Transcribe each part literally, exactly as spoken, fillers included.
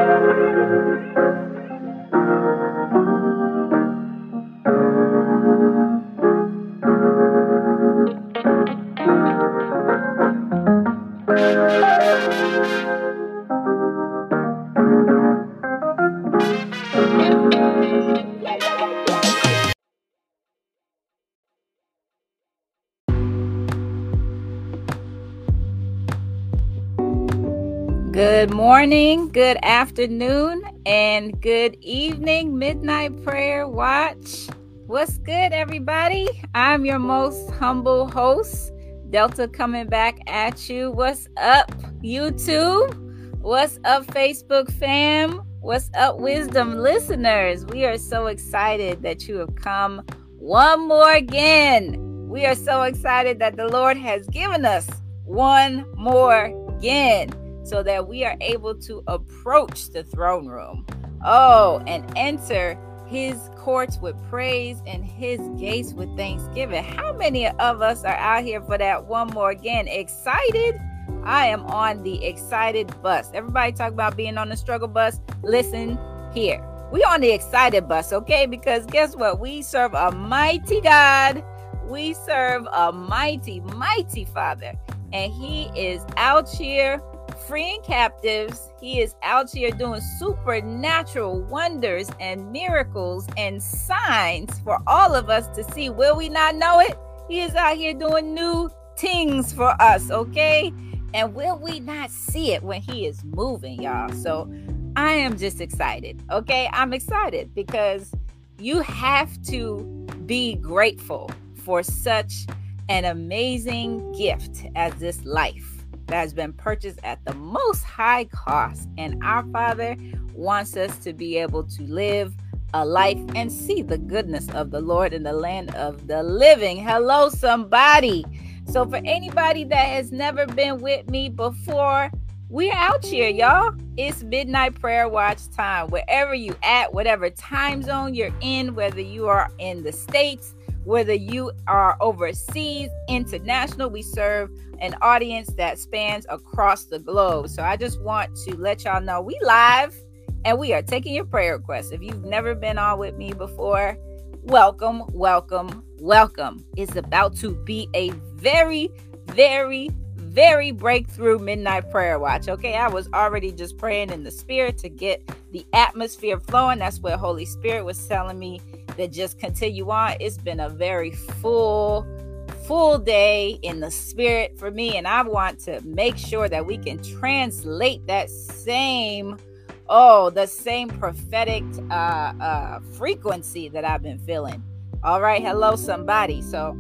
Good morning, good afternoon, and good evening, Midnight Prayer Watch. What's good, everybody? I'm your most humble host, Delta, coming back at you. What's up, YouTube? What's up, Facebook fam? What's up, Wisdom listeners? We are so excited that you have come one more again. We are so excited that the Lord has given us one more again, so that we are able to approach the throne room. Oh, and enter his courts with praise and his gates with thanksgiving. How many of us are out here for that one more again? Excited? I am on the excited bus. Everybody talk about being on the struggle bus. Listen here. We on the excited bus, okay? Because guess what? We serve a mighty God. We serve a mighty, mighty Father. And he is out here freeing captives. He is out here doing supernatural wonders and miracles and signs for all of us to see. Will we not know it? He is out here doing new things for us, okay? And will we not see it when he is moving, y'all? So I am just excited, okay? I'm excited because you have to be grateful for such an amazing gift as this life that has been purchased at the most high cost. And our Father wants us to be able to live a life and see the goodness of the Lord in the land of the living. Hello, somebody. So for anybody that has never been with me before, we're out here, y'all. It's Midnight Prayer Watch time. Wherever you at, whatever time zone you're in, whether you are in the States, whether you are overseas, international, we serve an audience that spans across the globe. So I just want to let y'all know we live and we are taking your prayer requests. If you've never been on with me before, welcome, welcome, welcome. It's about to be a very, very, very breakthrough Midnight Prayer Watch. Okay, I was already just praying in the spirit to get the atmosphere flowing. That's what Holy Spirit was telling me, that just continue on. It's been a very full, full day in the spirit for me. And I want to make sure that we can translate that same, oh, the same prophetic uh, uh, frequency that I've been feeling. All right. Hello, somebody. So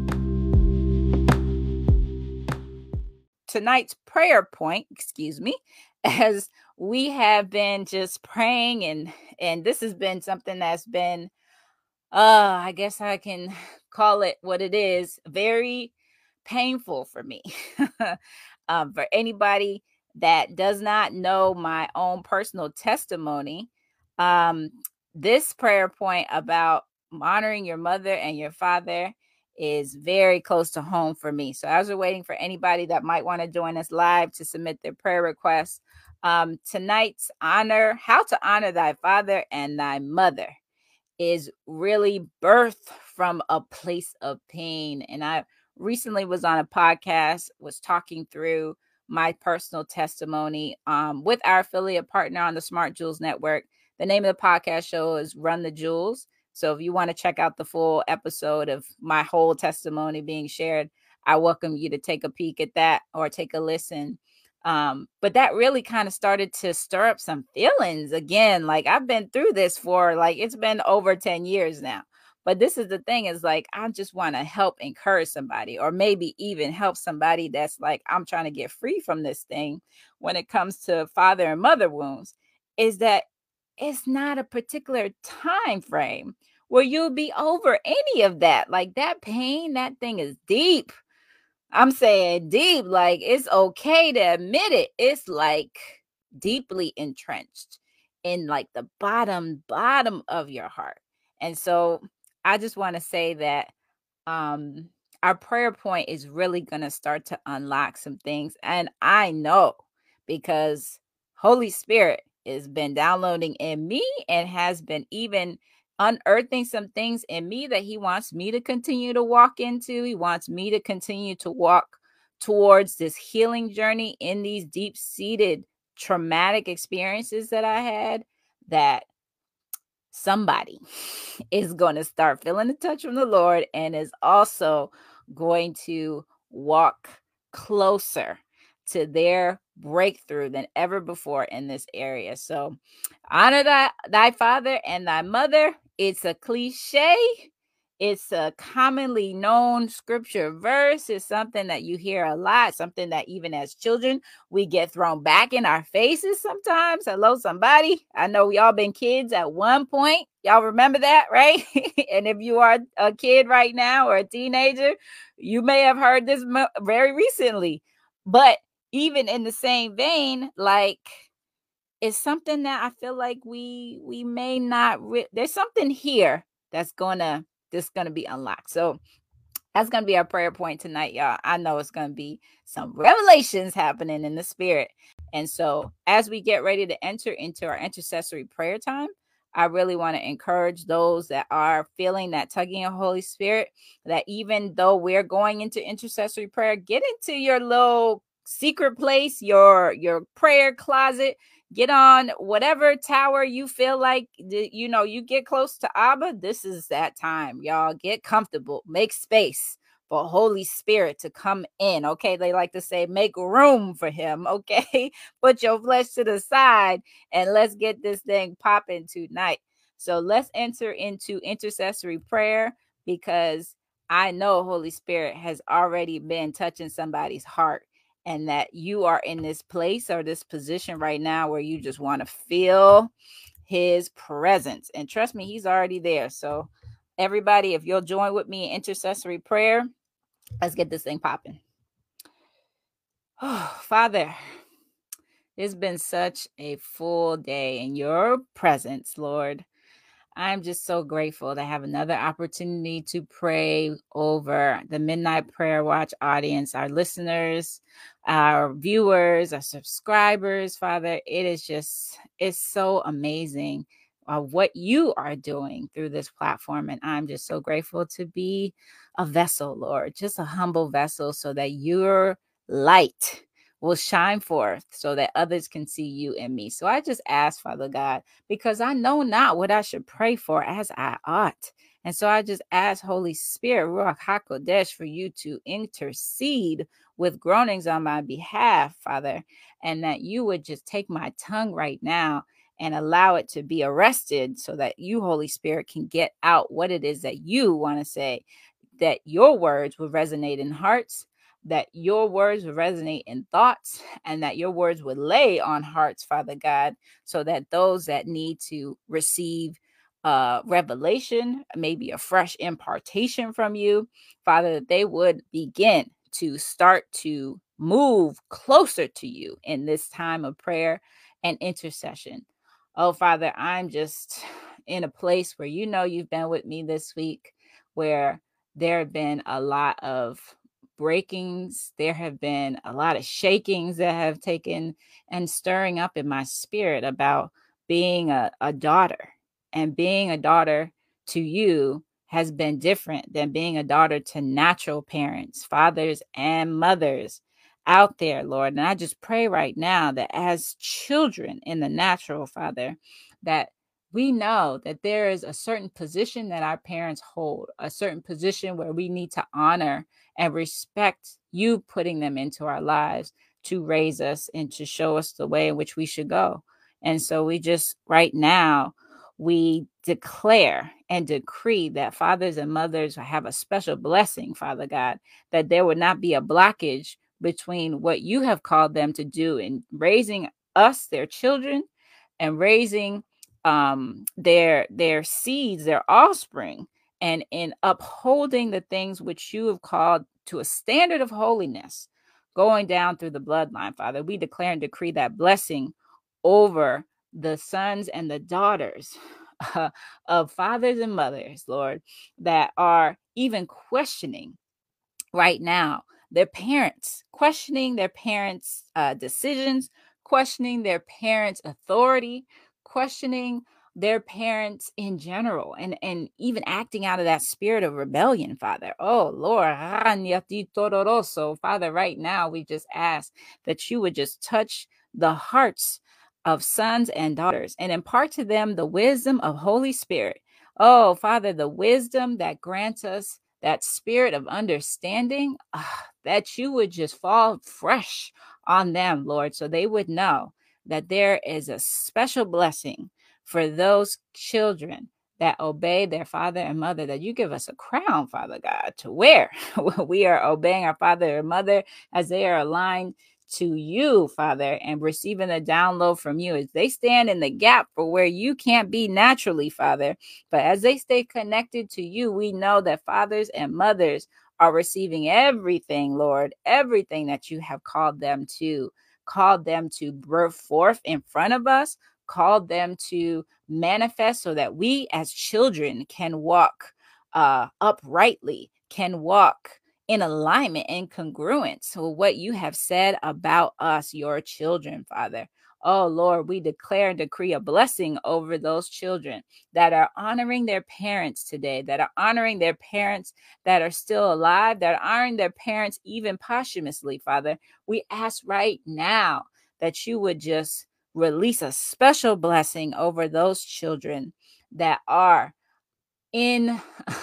tonight's prayer point, excuse me, as we have been just praying, and, and this has been something that's been Uh, I guess I can call it what it is. Very painful for me. um, for anybody that does not know my own personal testimony, um, this prayer point about honoring your mother and your father is very close to home for me. So as we're waiting for anybody that might want to join us live to submit their prayer requests, um, tonight's honor, how to honor thy father and thy mother, is really birthed from a place of pain. And I recently was on a podcast, was talking through my personal testimony um, with our affiliate partner on the Smart Jewels Network. The name of the podcast show is Run the Jewels. So if you want to check out the full episode of my whole testimony being shared, I welcome you to take a peek at that or take a listen. Um, but that really kind of started to stir up some feelings again. Like I've been through this for like, it's been over ten years now. But this is the thing, is like, I just want to help encourage somebody, or maybe even help somebody that's like, I'm trying to get free from this thing when it comes to father and mother wounds, is that it's not a particular time frame where you'll be over any of that. Like that pain, that thing is deep. I'm saying deep, like it's okay to admit it. It's like deeply entrenched in like the bottom, bottom of your heart. And so I just want to say that um, our prayer point is really going to start to unlock some things. And I know because Holy Spirit has been downloading in me and has been even unearthing some things in me that he wants me to continue to walk into. He wants me to continue to walk towards this healing journey in these deep-seated traumatic experiences that I had, that somebody is going to start feeling the touch from the Lord and is also going to walk closer to their breakthrough than ever before in this area. So honor thy, thy father and thy mother. It's a cliche. It's a commonly known scripture verse. It's something that you hear a lot, something that even as children, we get thrown back in our faces sometimes. Hello, somebody. I know we all been kids at one point. Y'all remember that, right? And if you are a kid right now or a teenager, you may have heard this mo- very recently. But even in the same vein, like, it's something that I feel like we we may not re- there's something here that's gonna that's gonna be unlocked. So that's gonna be our prayer point tonight, y'all. I know it's gonna be some revelations happening in the spirit. And so as we get ready to enter into our intercessory prayer time, I really want to encourage those that are feeling that tugging of Holy Spirit, that even though we're going into intercessory prayer, get into your little secret place, your your prayer closet. Get on whatever tower you feel like, you know, you get close to Abba. This is that time, y'all. Get comfortable, make space for Holy Spirit to come in. Okay, they like to say, make room for him. Okay, put your flesh to the side and let's get this thing popping tonight. So let's enter into intercessory prayer, because I know Holy Spirit has already been touching somebody's heart, and that you are in this place or this position right now where you just want to feel his presence. And trust me, he's already there. So everybody, if you'll join with me in intercessory prayer, let's get this thing popping. Oh, Father, it's been such a full day in your presence, Lord. I'm just so grateful to have another opportunity to pray over the Midnight Prayer Watch audience, our listeners, our viewers, our subscribers. Father, it is just, it's so amazing uh, what you are doing through this platform. And I'm just so grateful to be a vessel, Lord, just a humble vessel, so that your light will shine forth so that others can see you in me. So I just ask, Father God, because I know not what I should pray for as I ought. And so I just ask, Holy Spirit, Ruach HaKodesh, for you to intercede with groanings on my behalf, Father, and that you would just take my tongue right now and allow it to be arrested, so that you, Holy Spirit, can get out what it is that you want to say, that your words will resonate in hearts, that your words would resonate in thoughts, and that your words would lay on hearts, Father God, so that those that need to receive uh, revelation, maybe a fresh impartation from you, Father, that they would begin to start to move closer to you in this time of prayer and intercession. Oh, Father, I'm just in a place where, you know, you've been with me this week, where there have been a lot of breakings. There have been a lot of shakings that have taken and stirring up in my spirit about being a, a daughter. And being a daughter to you has been different than being a daughter to natural parents, fathers and mothers out there, Lord. And I just pray right now that as children in the natural, Father, that we know that there is a certain position that our parents hold, a certain position where we need to honor and respect you putting them into our lives to raise us and to show us the way in which we should go. And so we just, right now, we declare and decree that fathers and mothers have a special blessing, Father God, that there would not be a blockage between what you have called them to do in raising us, their children, and raising um, their their seeds, their offspring, and in upholding the things which you have called to a standard of holiness, going down through the bloodline, Father. We declare and decree that blessing over the sons and the daughters uh, of fathers and mothers, Lord, that are even questioning right now their parents, questioning their parents' uh, decisions, questioning their parents' authority, questioning their parents in general, and and even acting out of that spirit of rebellion, Father. Oh Lord, Father, right now we just ask that you would just touch the hearts of sons and daughters and impart to them the wisdom of Holy Spirit. Oh Father, the wisdom that grants us that spirit of understanding, ah, that you would just fall fresh on them, Lord, so they would know that there is a special blessing for those children that obey their father and mother, that you give us a crown, Father God, to wear. We are obeying our father and mother as they are aligned to you, Father, and receiving the download from you as they stand in the gap for where you can't be naturally, Father. But as they stay connected to you, we know that fathers and mothers are receiving everything, Lord, everything that you have called them to, called them to birth forth in front of us, called them to manifest so that we as children can walk uh, uprightly, can walk in alignment and congruence with what you have said about us, your children, Father. Oh Lord, we declare and decree a blessing over those children that are honoring their parents today, that are honoring their parents that are still alive, that are honoring their parents even posthumously, Father. We ask right now that you would just release a special blessing over those children that are in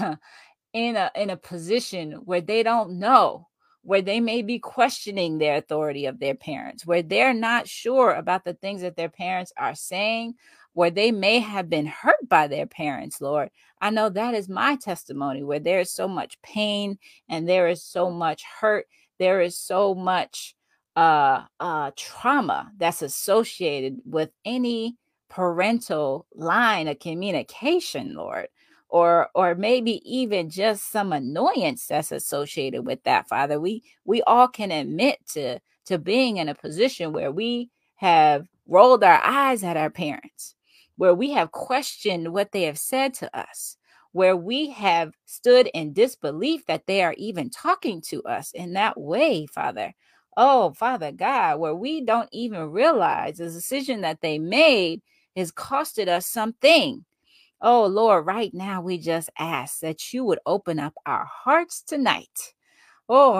in a in a position where they don't know, where they may be questioning their authority of their parents, where they're not sure about the things that their parents are saying, where they may have been hurt by their parents, Lord. I know that is my testimony, where there is so much pain and there is so much hurt, there is so much uh uh trauma that's associated with any parental line of communication, Lord, or or maybe even just some annoyance that's associated with that, Father. We we all can admit to to being in a position where we have rolled our eyes at our parents, where we have questioned what they have said to us, where we have stood in disbelief that they are even talking to us in that way, Father. Oh, Father God, where we don't even realize the decision that they made has costed us something. Oh, Lord, right now we just ask that you would open up our hearts tonight. Oh,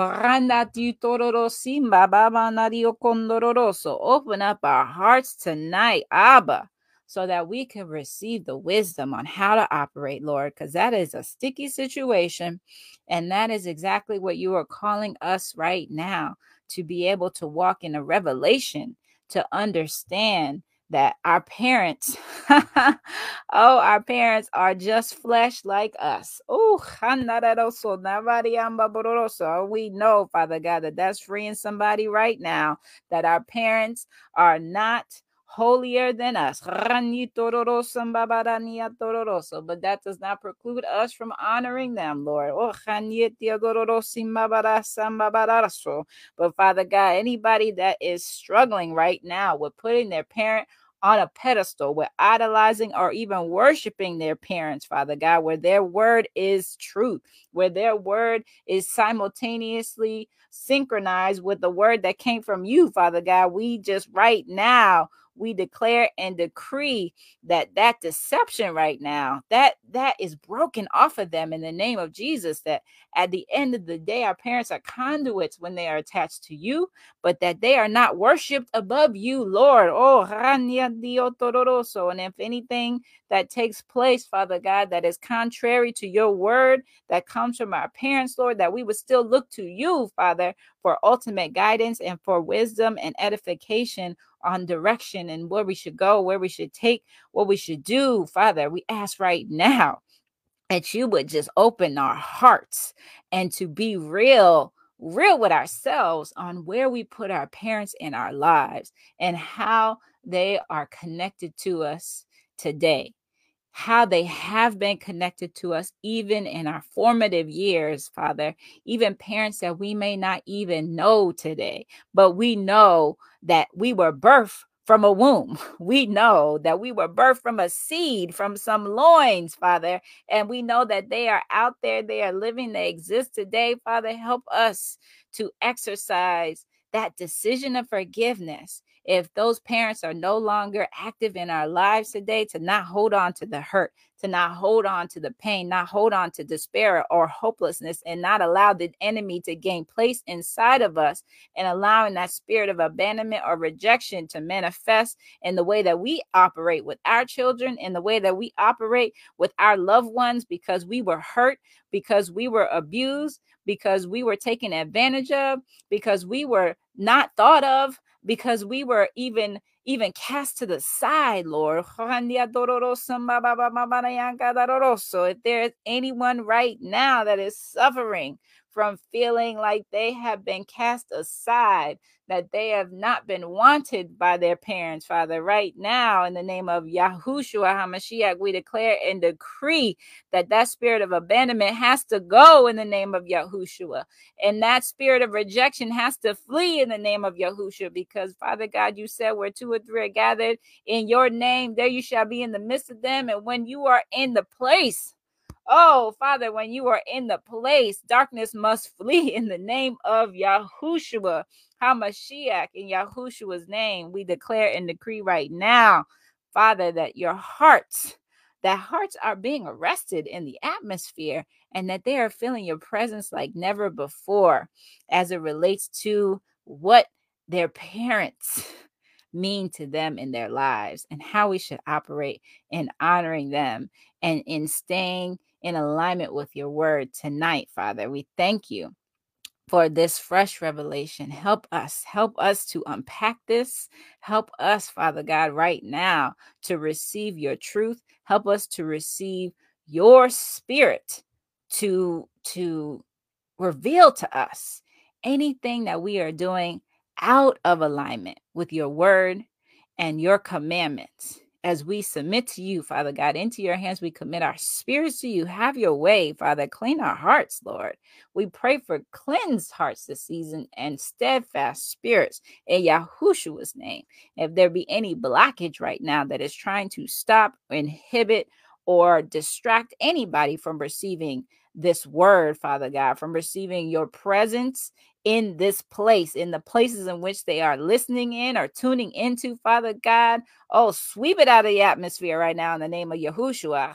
open up our hearts tonight, Abba, so that we can receive the wisdom on how to operate, Lord, because that is a sticky situation. And that is exactly what you are calling us right now, to be able to walk in a revelation, to understand that our parents, oh, our parents are just flesh like us. Oh, we know, Father God, that that's freeing somebody right now, that our parents are not holier than us. But that does not preclude us from honoring them, Lord. But Father God, anybody that is struggling right now with putting their parent on a pedestal, with idolizing or even worshiping their parents, Father God, where their word is truth, where their word is simultaneously synchronized with the word that came from you, Father God, we just right now, we declare and decree that that deception right now, that that is broken off of them in the name of Jesus, that at the end of the day, our parents are conduits when they are attached to you, but that they are not worshipped above you, Lord. Oh, and if anything that takes place, Father God, that is contrary to your word, that comes from our parents, Lord, that we would still look to you, Father, for ultimate guidance and for wisdom and edification on direction and where we should go, where we should take, what we should do, Father. We ask right now that you would just open our hearts and to be real, real with ourselves on where we put our parents in our lives and how they are connected to us today, how they have been connected to us even in our formative years, Father, even parents that we may not even know today, but we know that we were birthed from a womb. We know that we were birthed from a seed, from some loins, Father, and we know that they are out there, they are living, they exist today. Father, help us to exercise that decision of forgiveness. if those parents are no longer active in our lives today, to not hold on to the hurt, to not hold on to the pain, not hold on to despair or hopelessness, and not allow the enemy to gain place inside of us, and allowing that spirit of abandonment or rejection to manifest in the way that we operate with our children, in the way that we operate with our loved ones, because we were hurt, because we were abused, because we were taken advantage of, because we were not thought of, because we were even even cast to the side, Lord. So if there's anyone right now that is suffering from feeling like they have been cast aside, that they have not been wanted by their parents, Father, right now, in the name of Yahushua HaMashiach, we declare and decree that that spirit of abandonment has to go in the name of Yahushua. And that spirit of rejection has to flee in the name of Yahushua, because, Father God, you said where two or three are gathered in your name, there you shall be in the midst of them. And when you are in the place, oh, Father, when you are in the place, darkness must flee in the name of Yahushua HaMashiach. In Yahushua's name, we declare and decree right now, Father, that your hearts, that hearts are being arrested in the atmosphere, and that they are feeling your presence like never before as it relates to what their parents mean to them in their lives, and how we should operate in honoring them and in staying in alignment with your word tonight, Father. We thank you for this fresh revelation. Help us, help us to unpack this. Help us, Father God, right now to receive your truth. Help us to receive your spirit to, to reveal to us anything that we are doing out of alignment with your word and your commandments. As we submit to you, Father God, into your hands, we commit our spirits to you. Have your way, Father. Clean our hearts, Lord. We pray for cleansed hearts this season and steadfast spirits in Yahushua's name. If there be any blockage right now that is trying to stop, inhibit, or distract anybody from receiving this word, Father God, from receiving your presence in this place, in the places in which they are listening in or tuning into, Father God. Oh, sweep it out of the atmosphere right now in the name of Yahushua.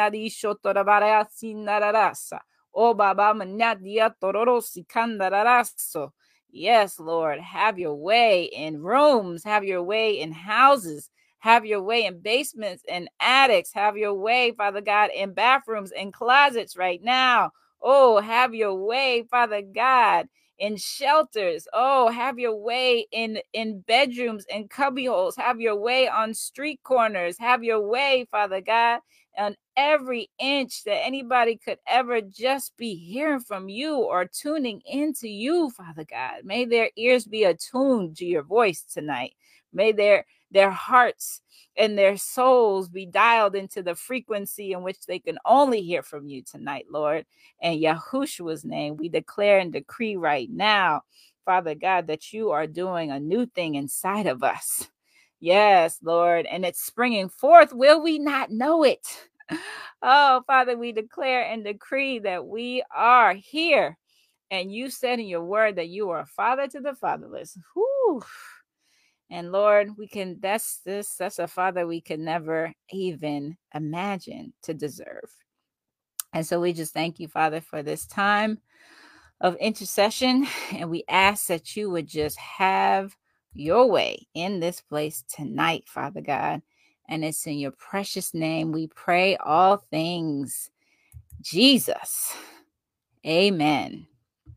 Yes, Lord, have your way in rooms, have your way in houses, have your way in basements and attics. Have your way, Father God, in bathrooms and closets right now. Oh, have your way, Father God, in shelters. Oh, have your way in, in bedrooms and cubbyholes. Have your way on street corners. Have your way, Father God, on every inch that anybody could ever just be hearing from you or tuning into you, Father God. May their ears be attuned to your voice tonight. May their their hearts and their souls be dialed into the frequency in which they can only hear from you tonight, Lord. In Yahushua's name, we declare and decree right now, Father God, that you are doing a new thing inside of us. Yes, Lord, and it's springing forth. Will we not know it? Oh, Father, we declare and decree that we are here. And you said in your word that you are a father to the fatherless. Whew. And Lord, we can, that's this, that's a father we could never even imagine to deserve. And so we just thank you, Father, for this time of intercession. And we ask that you would just have your way in this place tonight, Father God. And it's in your precious name we pray all things, Jesus. Amen.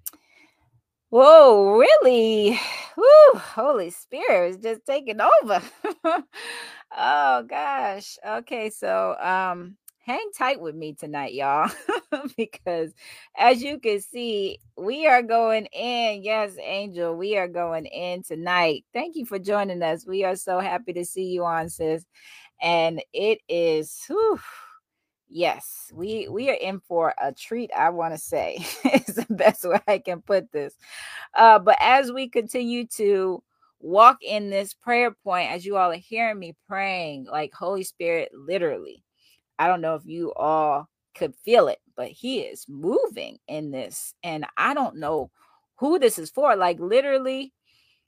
Whoa, really? Woo, Holy Spirit is just taking over. Oh gosh. Okay, so um hang tight with me tonight, y'all, because as you can see, we are going in. Yes, Angel, we are going in tonight. Thank you for joining us. We are so happy to see you on, sis. And it is whew, yes, we we are in for a treat, I want to say. It's the best way I can put this. Uh, but as we continue to walk in this prayer point, as you all are hearing me praying, like Holy Spirit, literally, I don't know if you all could feel it, but he is moving in this. And I don't know who this is for. Like literally,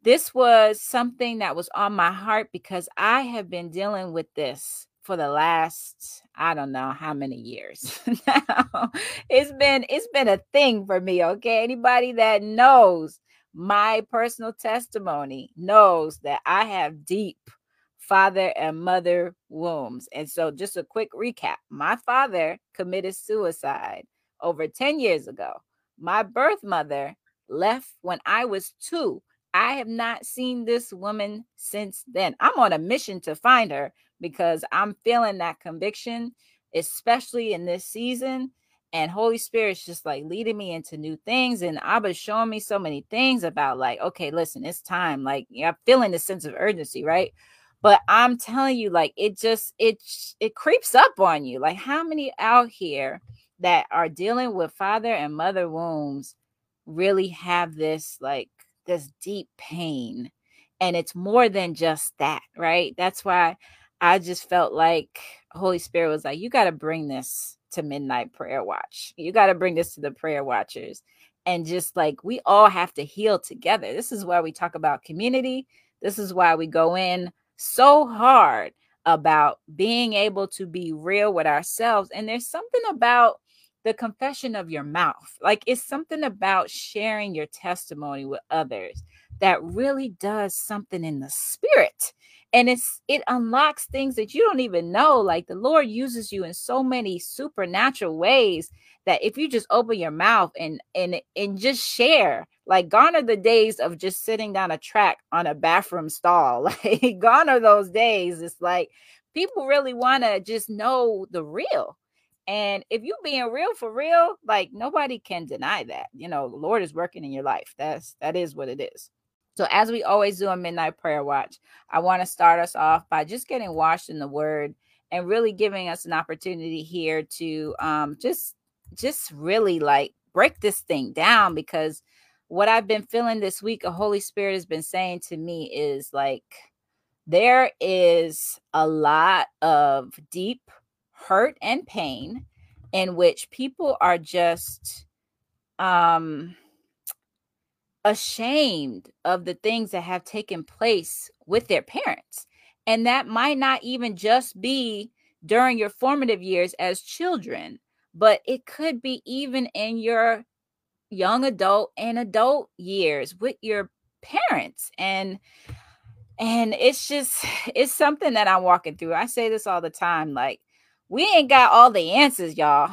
this was something that was on my heart because I have been dealing with this for the last, I don't know how many years now. It's been it's been a thing for me, okay? Anybody that knows my personal testimony knows that I have deep father and mother wombs. And so just a quick recap. My father committed suicide over ten years ago. My birth mother left when I was two. I have not seen this woman since then. I'm on a mission to find her because I'm feeling that conviction, especially in this season. And Holy Spirit's just like leading me into new things. And Abba's showing me so many things about like, okay, listen, it's time. Like, yeah, I'm feeling the sense of urgency, right? But I'm telling you, like, it just, it, it creeps up on you. Like, how many out here that are dealing with father and mother wounds really have this, like, this deep pain? And it's more than just that, right? That's why I just felt like Holy Spirit was like, you got to bring this to Midnight Prayer Watch. You got to bring this to the prayer watchers. And just like, we all have to heal together. This is why we talk about community. This is why we go in so hard about being able to be real with ourselves. And there's something about the confession of your mouth. Like, it's something about sharing your testimony with others that really does something in the spirit. And it's it unlocks things that you don't even know. Like, the Lord uses you in so many supernatural ways that if you just open your mouth and and and just share, like, gone are the days of just sitting down a track on a bathroom stall. Like, gone are those days. It's like people really want to just know the real. And if you being real for real, like, nobody can deny that. You know, the Lord is working in your life. That's that is what it is. So as we always do on Midnight Prayer Watch, I want to start us off by just getting washed in the word and really giving us an opportunity here to um, just, just really like break this thing down, because what I've been feeling this week, the Holy Spirit has been saying to me is like, there is a lot of deep hurt and pain in which people are just, um, ashamed of the things that have taken place with their parents. And that might not even just be during your formative years as children, but it could be even in your young adult and adult years with your parents. And and it's just, it's something that I'm walking through. I say this all the time, like, we ain't got all the answers, y'all.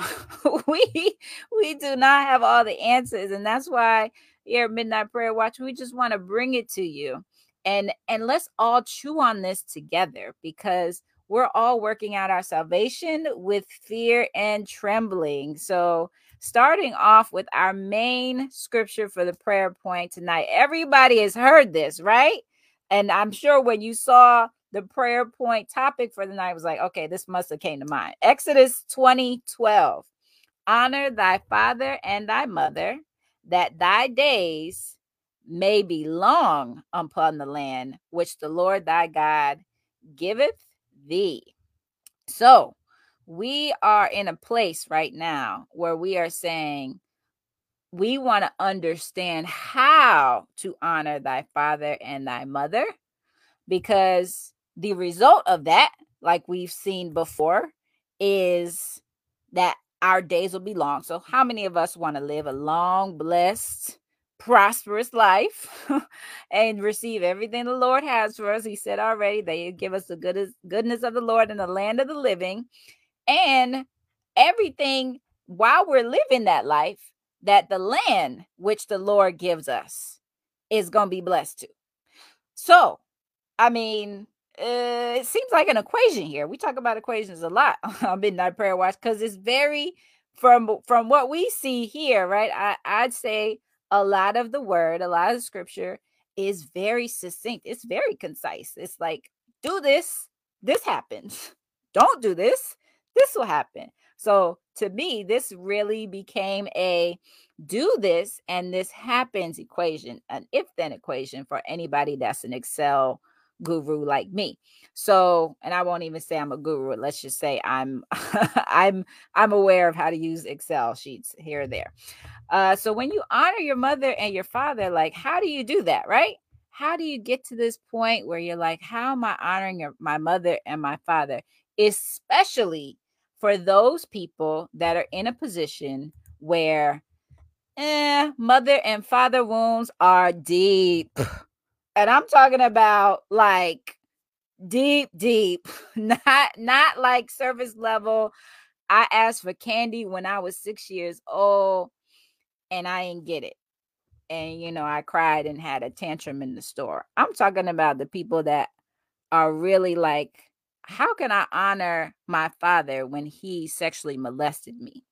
we we do not have all the answers. And that's why here at Midnight Prayer Watch, we just want to bring it to you. And and let's all chew on this together, because we're all working out our salvation with fear and trembling. So starting off with our main scripture for the prayer point tonight. Everybody has heard this, right? And I'm sure when you saw the prayer point topic for the night, was like, okay, this must have came to mind. Exodus twenty twelve. Honor thy father and thy mother, that thy days may be long upon the land which the Lord thy God giveth thee. So we are in a place right now where we are saying, we want to understand how to honor thy father and thy mother, because the result of that, like we've seen before, is that our days will be long. So how many of us want to live a long, blessed, prosperous life and receive everything the Lord has for us? He said already that He'll give us the goodness, goodness of the Lord in the land of the living, and everything while we're living that life, that the land which the Lord gives us is going to be blessed too. So, I mean, uh, it seems like an equation here. We talk about equations a lot on Midnight Prayer Watch, because it's very, from from what we see here, right? I, I'd say a lot of the word, a lot of the scripture is very succinct. It's very concise. It's like, do this, this happens. Don't do this, this will happen. So to me, this really became a do this and this happens equation, an if-then equation for anybody that's an Excel guru like me. So, and I won't even say I'm a guru. Let's just say I'm I'm I'm aware of how to use Excel sheets here or there. Uh, so when you honor your mother and your father, like, how do you do that, right? how do you get to this point where you're like, how am I honoring your, my mother and my father? Especially for those people that are in a position where eh, mother and father wounds are deep. And I'm talking about like deep, deep, not not like surface level. I asked for candy when I was six years old and I didn't get it. And, you know, I cried and had a tantrum in the store. I'm talking about the people that are really like, how can I honor my father when he sexually molested me?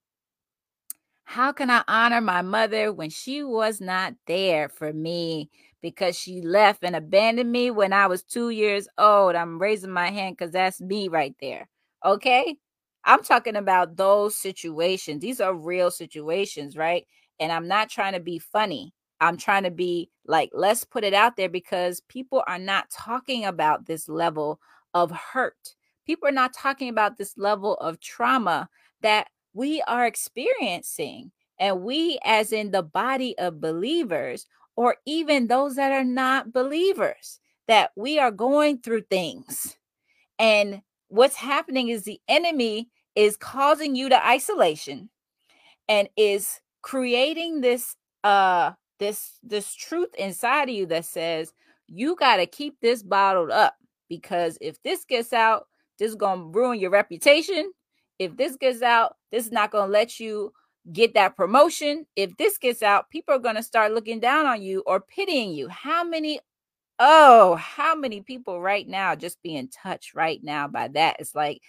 How can I honor my mother when she was not there for me because she left and abandoned me when I was two years old? I'm raising my hand because that's me right there. Okay? I'm talking about those situations. These are real situations, right? And I'm not trying to be funny. I'm trying to be like, let's put it out there because people are not talking about this level of hurt. People are not talking about this level of trauma that we are experiencing. And we, as in the body of believers, or even those that are not believers, that we are going through things. And what's happening is the enemy is causing you to isolation and is creating this uh this this truth inside of you that says you got to keep this bottled up, because if this gets out, this is going to ruin your reputation. If this gets out, this is not going to let you get that promotion. If this gets out, people are going to start looking down on you or pitying you. How many oh how many people right now just being touched right now by that? It's like,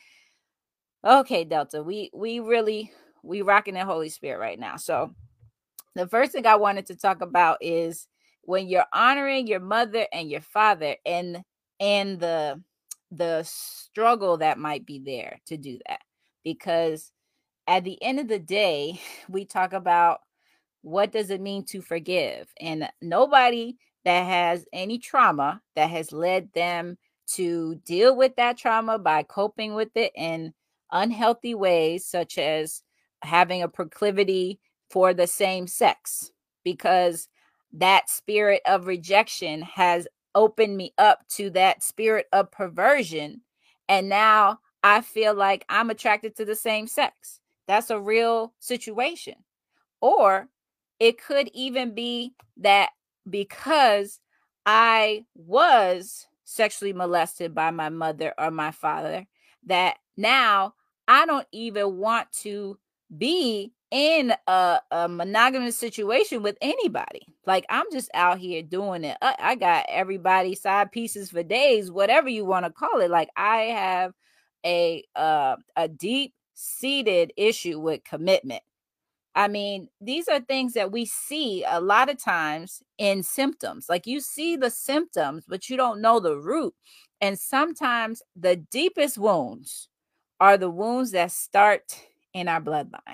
okay, Delta, we we really we rocking the Holy Spirit right now. So the first thing I wanted to talk about is when you're honoring your mother and your father, and and the the struggle that might be there to do that. Because at the end of the day, we talk about what does it mean to forgive? And nobody that has any trauma that has led them to deal with that trauma by coping with it in unhealthy ways, such as having a proclivity for the same sex, because that spirit of rejection has opened me up to that spirit of perversion. And now I feel like I'm attracted to the same sex. That's a real situation. Or it could even be that because I was sexually molested by my mother or my father, that now I don't even want to be in a, a monogamous situation with anybody. Like, I'm just out here doing it. I, I got everybody side pieces for days, whatever you want to call it. Like, I have a uh, a deep seated issue with commitment. I mean, these are things that we see a lot of times in symptoms. Like, you see the symptoms, but you don't know the root. And sometimes the deepest wounds are the wounds that start in our bloodline.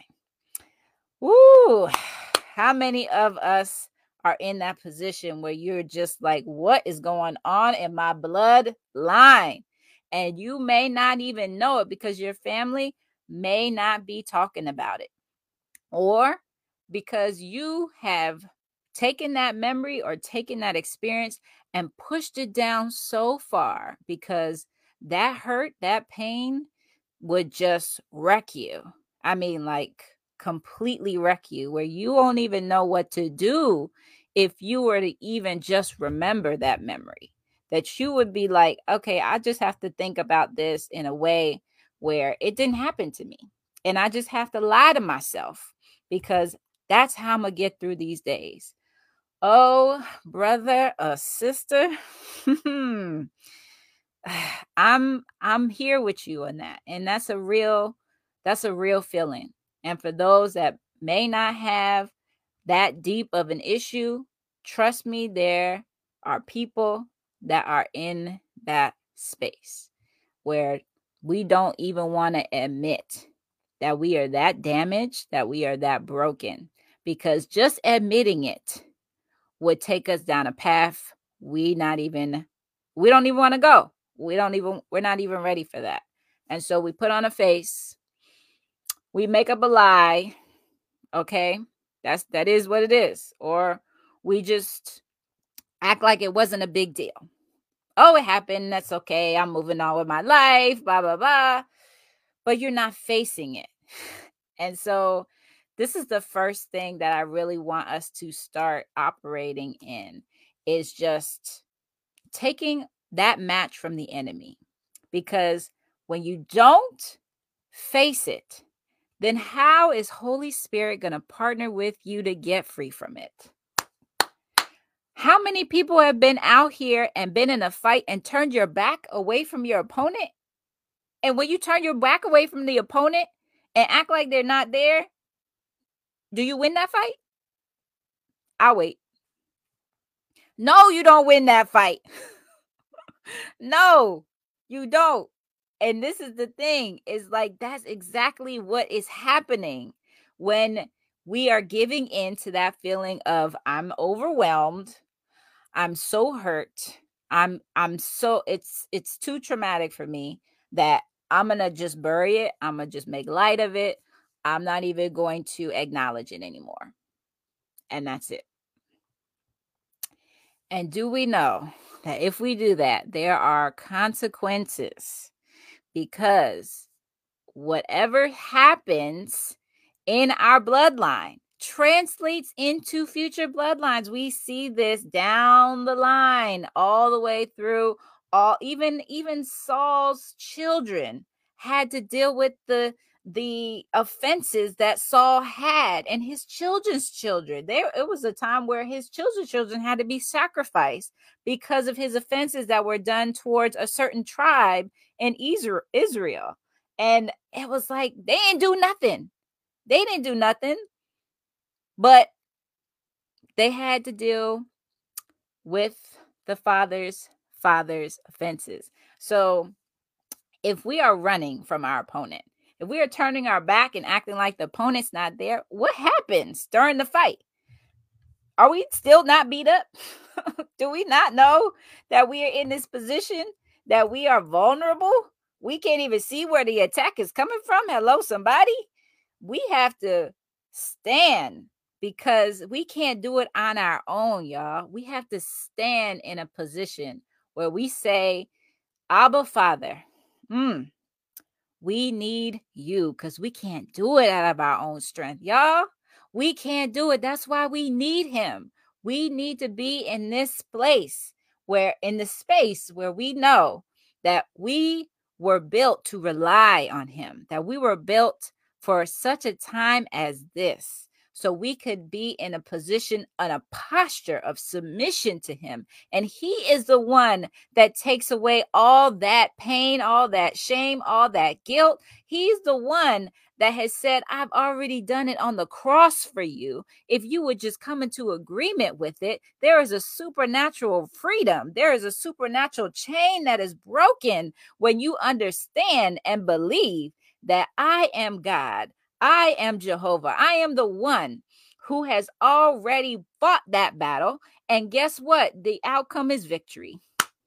Woo! How many of us are in that position where you're just like, what is going on in my bloodline? And you may not even know it because your family may not be talking about it. Or because you have taken that memory or taken that experience and pushed it down so far because that hurt, that pain would just wreck you. I mean, like, completely wreck you, where you won't even know what to do if you were to even just remember that memory. That you would be like, okay, I just have to think about this in a way where it didn't happen to me. And I just have to lie to myself, because that's how I'm going to get through these days. Oh, brother or sister, I'm I'm here with you on that. And that's a real that's a real feeling. And for those that may not have that deep of an issue, trust me, there are people that are in that space where we don't even want to admit that we are that damaged, that we are that broken, because just admitting it would take us down a path we not even we don't even want to go. We don't even we're not even ready for that. And so we put on a face, we make up a lie, okay? That's that is what it is. Or we just Act like it wasn't a big deal. Oh, it happened. That's okay. I'm moving on with my life, blah, blah, blah. But you're not facing it. And so this is the first thing that I really want us to start operating in, is just taking that match from the enemy. Because when you don't face it, then how is Holy Spirit going to partner with you to get free from it? How many people have been out here and been in a fight and turned your back away from your opponent? And when you turn your back away from the opponent and act like they're not there, do you win that fight? I'll wait. No, you don't win that fight. No, you don't. And this is the thing, is like, that's exactly what is happening when we are giving in to that feeling of, I'm overwhelmed. I'm so hurt. I'm, I'm so, it's, it's too traumatic for me that I'm going to just bury it. I'm going to just make light of it. I'm not even going to acknowledge it anymore. And that's it. And do we know that if we do that, there are consequences? Because whatever happens in our bloodline translates into future bloodlines. We see this down the line, all the way through, all even even Saul's children had to deal with the the offenses that Saul had, and his children's children. There, it was a time where his children's children had to be sacrificed because of his offenses that were done towards a certain tribe in Israel. And it was like, they didn't do nothing. They didn't do nothing. But they had to deal with the father's father's offenses. So if we are running from our opponent, if we are turning our back and acting like the opponent's not there, what happens during the fight? Are we still not beat up? Do we not know that we are in this position, that we are vulnerable? We can't even see where the attack is coming from. Hello, somebody. We have to stand, because we can't do it on our own, y'all. We have to stand in a position where we say, Abba, Father, mm, we need you, because we can't do it out of our own strength, y'all. We can't do it. That's why we need him. We need to be in this place where, in the space where we know that we were built to rely on him, that we were built for such a time as this. So we could be in a position, in a posture of submission to him. And he is the one that takes away all that pain, all that shame, all that guilt. He's the one that has said, I've already done it on the cross for you. If you would just come into agreement with it, there is a supernatural freedom. There is a supernatural chain that is broken when you understand and believe that I am God. I am Jehovah. I am the one who has already fought that battle. And guess what? The outcome is victory.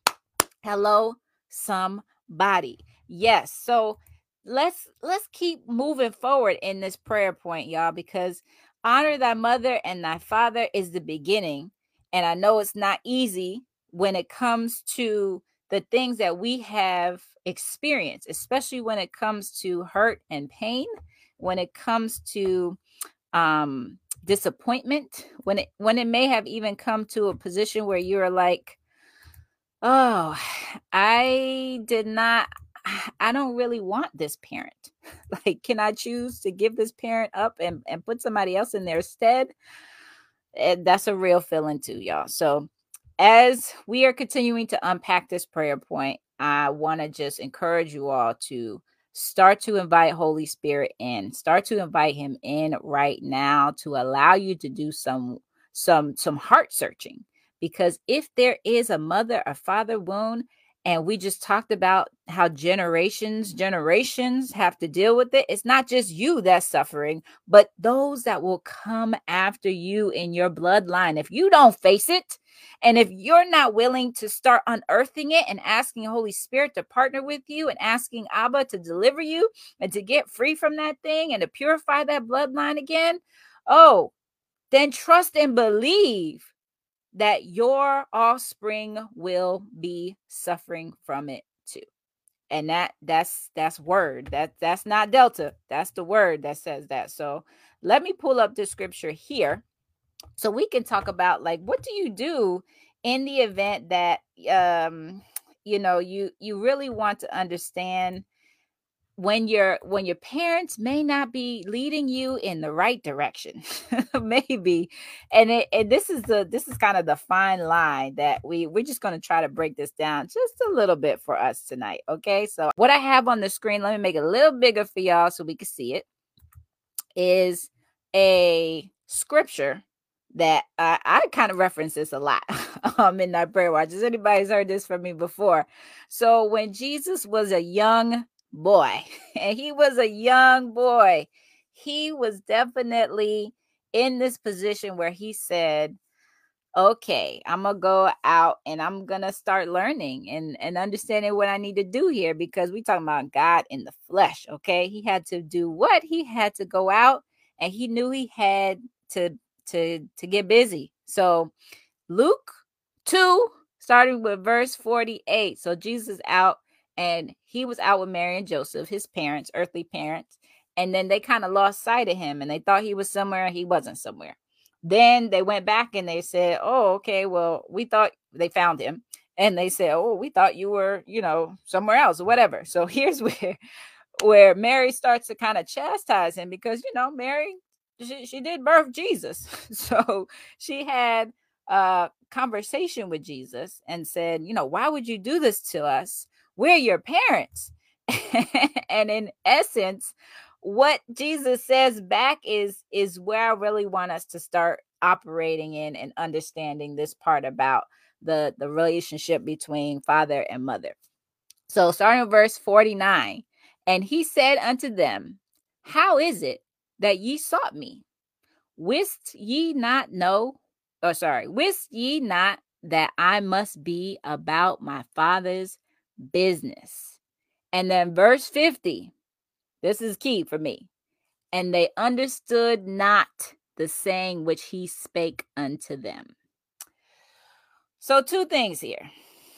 Hello, somebody. Yes. So let's let's keep moving forward in this prayer point, y'all, because honor thy mother and thy father is the beginning. And I know it's not easy when it comes to the things that we have experienced, especially when it comes to hurt and pain, when it comes to um, disappointment, when it when it may have even come to a position where you're like, oh, I did not, I don't really want this parent. Like, can I choose to give this parent up and, and put somebody else in their stead? And that's a real feeling too, y'all. So as we are continuing to unpack this prayer point, I want to just encourage you all to start to invite Holy Spirit in. Start to invite him in right now to allow you to do some some some heart searching. Because if there is a mother or father wound, and we just talked about how generations, generations have to deal with it. It's not just you that's suffering, but those that will come after you in your bloodline. If you don't face it, and if you're not willing to start unearthing it and asking Holy Spirit to partner with you and asking Abba to deliver you and to get free from that thing and to purify that bloodline again, oh, then trust and believe that your offspring will be suffering from it too. And that that's that's word. That that's not Delta. That's the word that says that. So let me pull up this scripture here so we can talk about, like, what do you do in the event that um you know you you really want to understand when your when your parents may not be leading you in the right direction. Maybe. And it and this is the this is kind of the fine line that we we're just going to try to break this down just a little bit for us tonight. Okay, so what I have on the screen, let me make it a little bigger for y'all so we can see it, is a scripture that I, I kind of reference this a lot on Midnight Prayer Watch. Has anybody's heard this from me before? So when Jesus was a young boy, and he was a young boy, he was definitely in this position where he said, okay, I'm gonna go out and I'm gonna start learning and, and understanding what I need to do here, because we talking about God in the flesh. Okay, he had to do what? He had to go out, and he knew he had to to to get busy. So Luke two, starting with verse forty-eight. So Jesus out, and he was out with Mary and Joseph, his parents, earthly parents, and then they kind of lost sight of him, and they thought he was somewhere. He wasn't somewhere. Then they went back and they said, oh, okay, well, we thought, they found him, and they said, oh, we thought you were, you know, somewhere else or whatever. So here's where where Mary starts to kind of chastise him, because, you know, Mary, she, she did birth Jesus. So she had a conversation with Jesus and said, you know, why would you do this to us? We're your parents. And in essence, what Jesus says back is is where I really want us to start operating in and understanding this part about the the relationship between father and mother. So starting with verse forty-nine, and he said unto them, how is it that ye sought me? Wist ye not know, or sorry, wist ye not that I must be about my father's business? And then verse fifty, this is key for me. And they understood not the saying which he spake unto them. So two things here.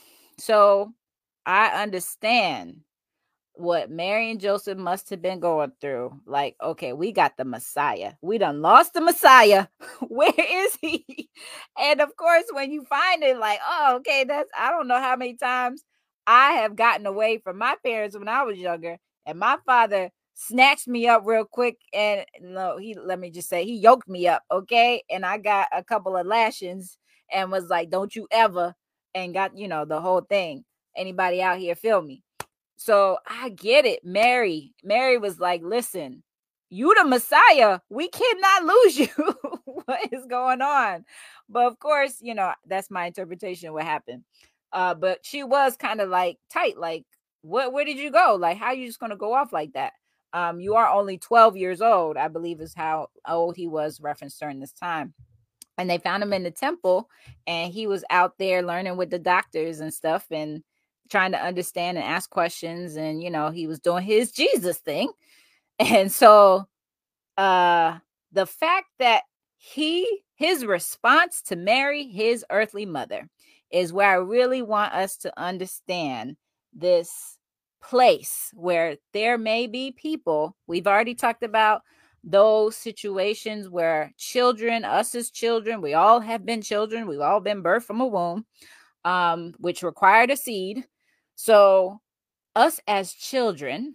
So I understand what Mary and Joseph must have been going through. Like, okay, we got the Messiah. We done lost the Messiah. Where is he? And of course, when you find it, like, oh, okay, that's, I don't know how many times I have gotten away from my parents when I was younger, and my father snatched me up real quick, and no, he, let me just say, he yoked me up, okay? And I got a couple of lashings and was like, don't you ever, and got, you know, the whole thing. Anybody out here feel me? So I get it. Mary, Mary was like, listen, you the Messiah. We cannot lose you. What is going on? But of course, you know, that's my interpretation of what happened. Uh, but she was kind of like tight, like, what, where did you go? Like, how are you just going to go off like that? Um, you are only twelve years old, I believe is how old he was referenced during this time. And they found him in the temple, and he was out there learning with the doctors and stuff, and trying to understand and ask questions. And, you know, he was doing his Jesus thing. And so uh, the fact that he, his response to Mary, his earthly mother, is where I really want us to understand this place where there may be people. We've already talked about those situations where children, us as children, we all have been children. We've all been birthed from a womb, um, which required a seed. So us as children,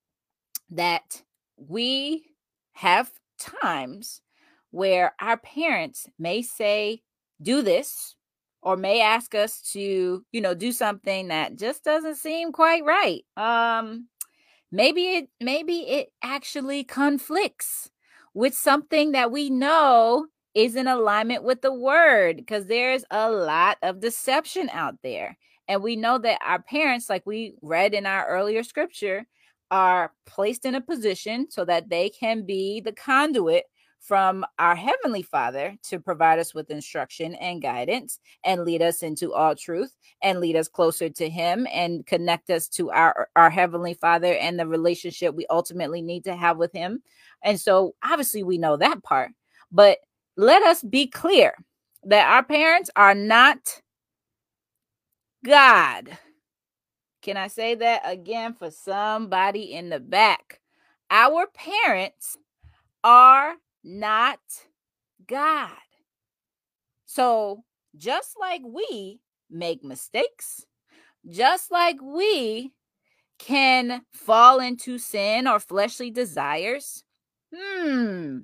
that we have times where our parents may say, do this, or may ask us to, you know, do something that just doesn't seem quite right. Um, maybe it, maybe it actually conflicts with something that we know is in alignment with the word, because there's a lot of deception out there. And we know that our parents, like we read in our earlier scripture, are placed in a position so that they can be the conduit from our Heavenly Father to provide us with instruction and guidance and lead us into all truth and lead us closer to Him and connect us to our, our Heavenly Father and the relationship we ultimately need to have with Him. And so obviously we know that part, but let us be clear. that our parents are not God. Can I say that again for somebody in the back? Our parents are not God. So just like we make mistakes, just like we can fall into sin or fleshly desires, hmm,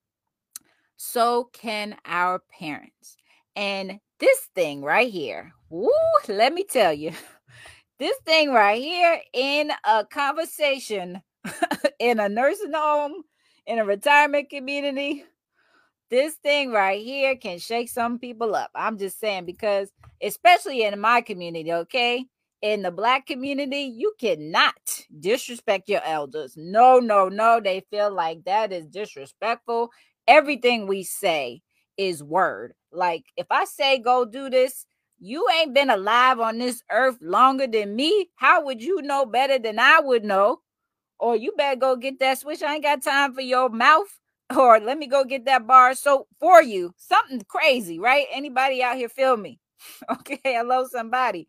so can our parents. And this thing right here, woo, let me tell you, this thing right here in a conversation in a nursing home, in a retirement community, this thing right here can shake some people up. I'm just saying, because especially in my community, okay? In the Black community, you cannot disrespect your elders. No, no, no. They feel like that is disrespectful. Everything we say is word. Like if I say go do this, you ain't been alive on this earth longer than me. How would you know better than I would know? Or you better go get that switch. I ain't got time for your mouth. Or let me go get that bar of soap for you. Something crazy, right? Anybody out here feel me? Okay, hello, somebody.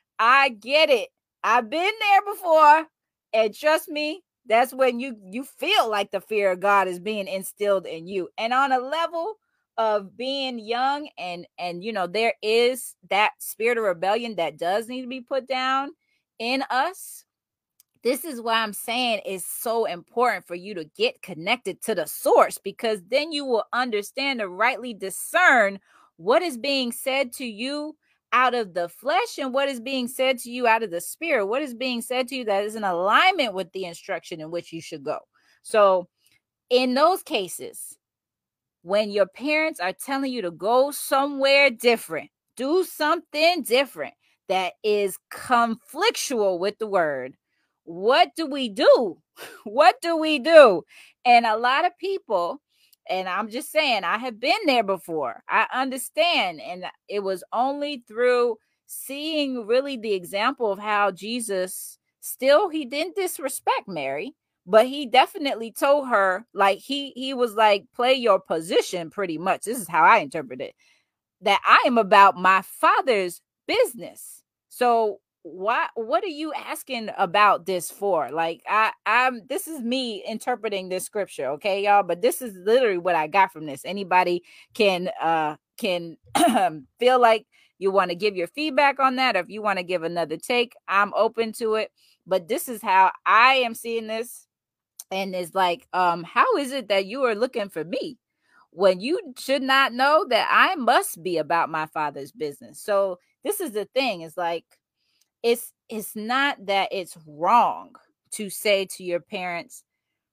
I get it. I've been there before. And trust me, that's when you you feel like the fear of God is being instilled in you. And on a level of being young, and and you know, there is that spirit of rebellion that does need to be put down in us. This is why I'm saying it's so important for you to get connected to the source, because then you will understand to rightly discern what is being said to you out of the flesh and what is being said to you out of the spirit. What is being said to you that is in alignment with the instruction in which you should go. So in those cases, when your parents are telling you to go somewhere different, do something different that is conflictual with the word, what do we do? What do we do? And a lot of people, and I'm just saying, I have been there before. I understand. And it was only through seeing really the example of how Jesus still, he didn't disrespect Mary, but he definitely told her, like, he he was like, play your position pretty much. This is how I interpret it, that I am about my Father's business. So why what are you asking about this for? Like, I I'm this is me interpreting this scripture, okay, y'all, but this is literally what I got from this. Anybody can uh can feel like you want to give your feedback on that, or if you want to give another take, I'm open to it. But this is how I am seeing this. And it's like, um, how is it that you are looking for me when you should not know that I must be about my Father's business? So this is the thing. It's like, it's it's not that it's wrong to say to your parents,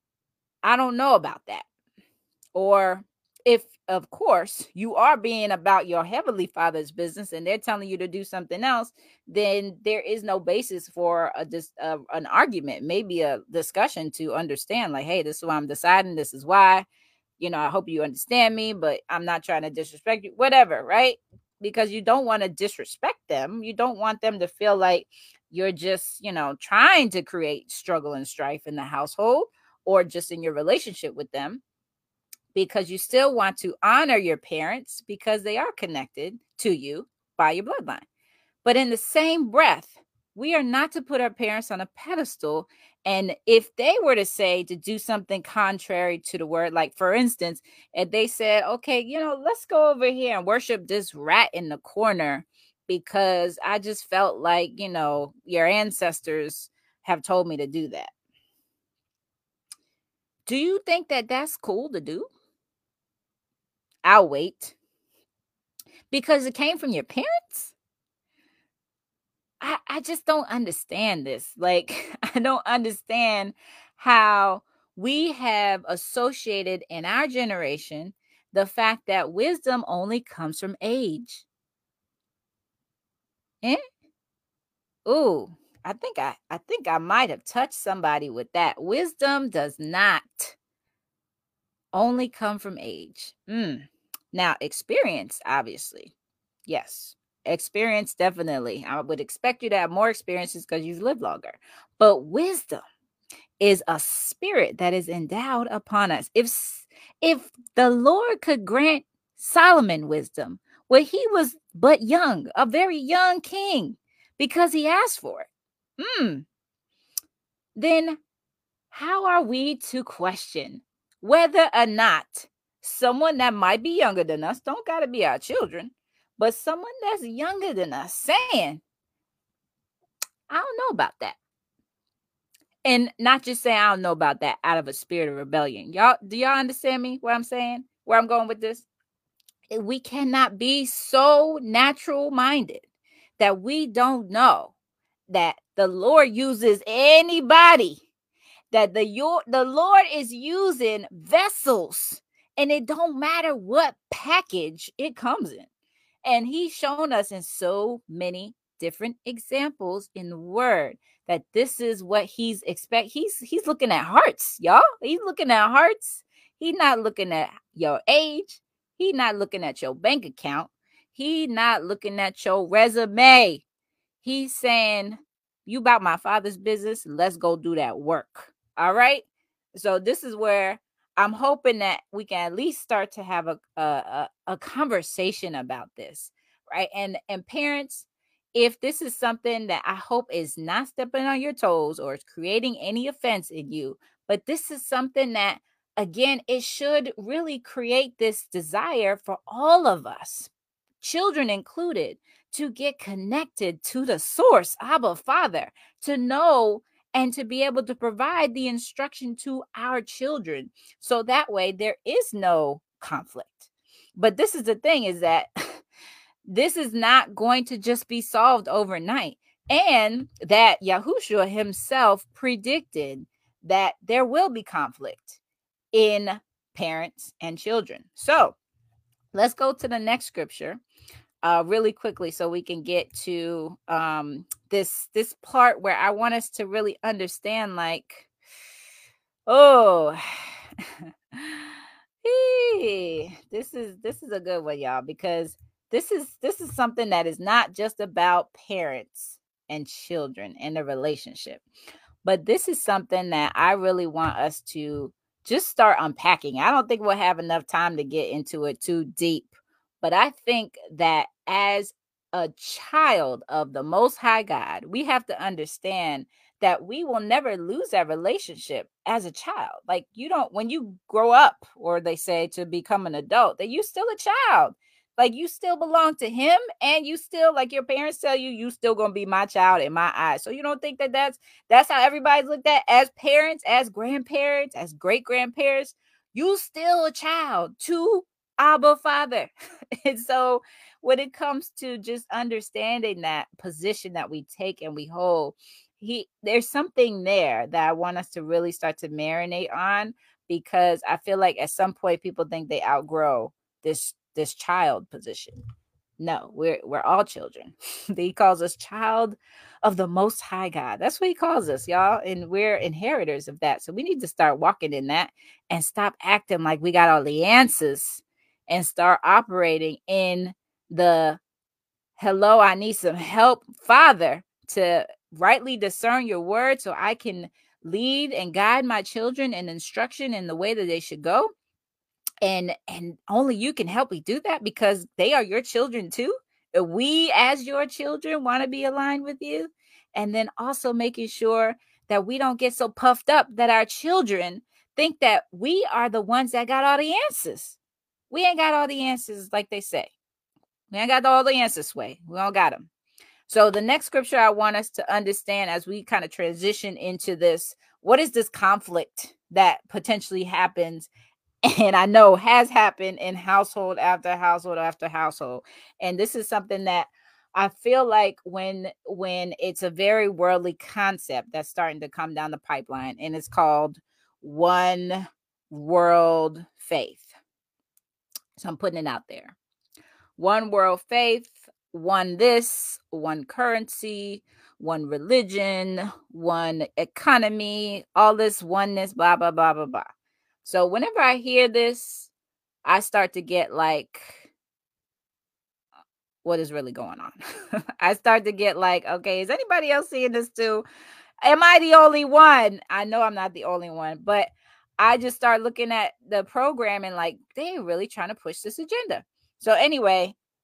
I don't know about that. Or if, of course, you are being about your Heavenly Father's business and they're telling you to do something else, then there is no basis for a dis- uh, an argument, maybe a discussion to understand, like, hey, this is why I'm deciding. This is why, you know, I hope you understand me, but I'm not trying to disrespect you, whatever, right? Because you don't want to disrespect them. You don't want them to feel like you're just, you know, trying to create struggle and strife in the household or just in your relationship with them, because you still want to honor your parents because they are connected to you by your bloodline. But in the same breath, we are not to put our parents on a pedestal. And if they were to say to do something contrary to the word, like for instance, if they said, okay, you know, let's go over here and worship this rat in the corner because I just felt like, you know, your ancestors have told me to do that. Do you think that that's cool to do? I'll wait. Because it came from your parents? I, I just don't understand this. Like, I don't understand how we have associated in our generation the fact that wisdom only comes from age. Eh? Ooh, I think I, I think I might have touched somebody with that. Wisdom does not only come from age. Mm. Now, experience, obviously. Yes. Experience, definitely. I would expect you to have more experiences because you've lived longer. But wisdom is a spirit that is endowed upon us. If if the Lord could grant Solomon wisdom, when he was but young, a very young king, because he asked for it. Hmm. Then how are we to question whether or not someone that might be younger than us, don't got to be our children, but someone that's younger than us saying, I don't know about that. And not just saying I don't know about that out of a spirit of rebellion. Y'all, do y'all understand me? What I'm saying? Where I'm going with this? We cannot be so natural minded that we don't know that the Lord uses anybody, that the your the Lord is using vessels, and it don't matter what package it comes in. And he's shown us in so many different examples in the word that this is what he's expect. He's he's looking at hearts, y'all. He's looking at hearts. He's not looking at your age. He's not looking at your bank account. He's not looking at your resume. He's saying, you about my father's business. Let's go do that work. All right. So this is where I'm hoping that we can at least start to have a, a, a conversation about this. Right. And, and parents, if this is something that I hope is not stepping on your toes or is creating any offense in you, but this is something that, again, it should really create this desire for all of us, children included, to get connected to the source, Abba Father, to know and to be able to provide the instruction to our children. So that way there is no conflict. But this is the thing, is that this is not going to just be solved overnight. And that Yahushua himself predicted that there will be conflict in parents and children. So let's go to the next scripture uh, really quickly so we can get to um, this, this part where I want us to really understand, like, oh, this is, this is a good one, y'all, because this is, this is something that is not just about parents and children and the relationship, but this is something that I really want us to just start unpacking. I don't think we'll have enough time to get into it too deep, but I think that as a child of the Most High God, we have to understand that we will never lose that relationship as a child. Like, you don't, when you grow up, or they say to become an adult, that you're still a child. Like, you still belong to him, and you still, like your parents tell you, you still gonna be my child in my eyes. So you don't think that that's that's how everybody's looked at as parents, as grandparents, as great grandparents. You still a child to Abba Father. And so when it comes to just understanding that position that we take and we hold, he there's something there that I want us to really start to marinate on, because I feel like at some point people think they outgrow this this child position. No, we're we're all children. He calls us child of the Most High God. That's what he calls us, y'all. And we're inheritors of that. So we need to start walking in that and stop acting like we got all the answers and start operating in the, hello, I need some help, Father, to rightly discern your word so I can lead and guide my children in instruction in the way that they should go. And and only you can help me do that, because they are your children too. We, as your children, want to be aligned with you. And then also making sure that we don't get so puffed up that our children think that we are the ones that got all the answers. We ain't got all the answers, like they say. We ain't got all the answers, way. We don't got them. So the next scripture I want us to understand as we kind of transition into this, what is this conflict that potentially happens, and I know has happened in household after household after household. And this is something that I feel like when when it's a very worldly concept that's starting to come down the pipeline, and it's called one world faith. So I'm putting it out there. One world faith, one this, one currency, one religion, one economy, all this oneness, blah, blah, blah, blah, blah. So whenever I hear this, I start to get like, what is really going on? I start to get like, okay, is anybody else seeing this too? Am I the only one? I know I'm not the only one, but I just start looking at the program and like, they're really trying to push this agenda. So anyway,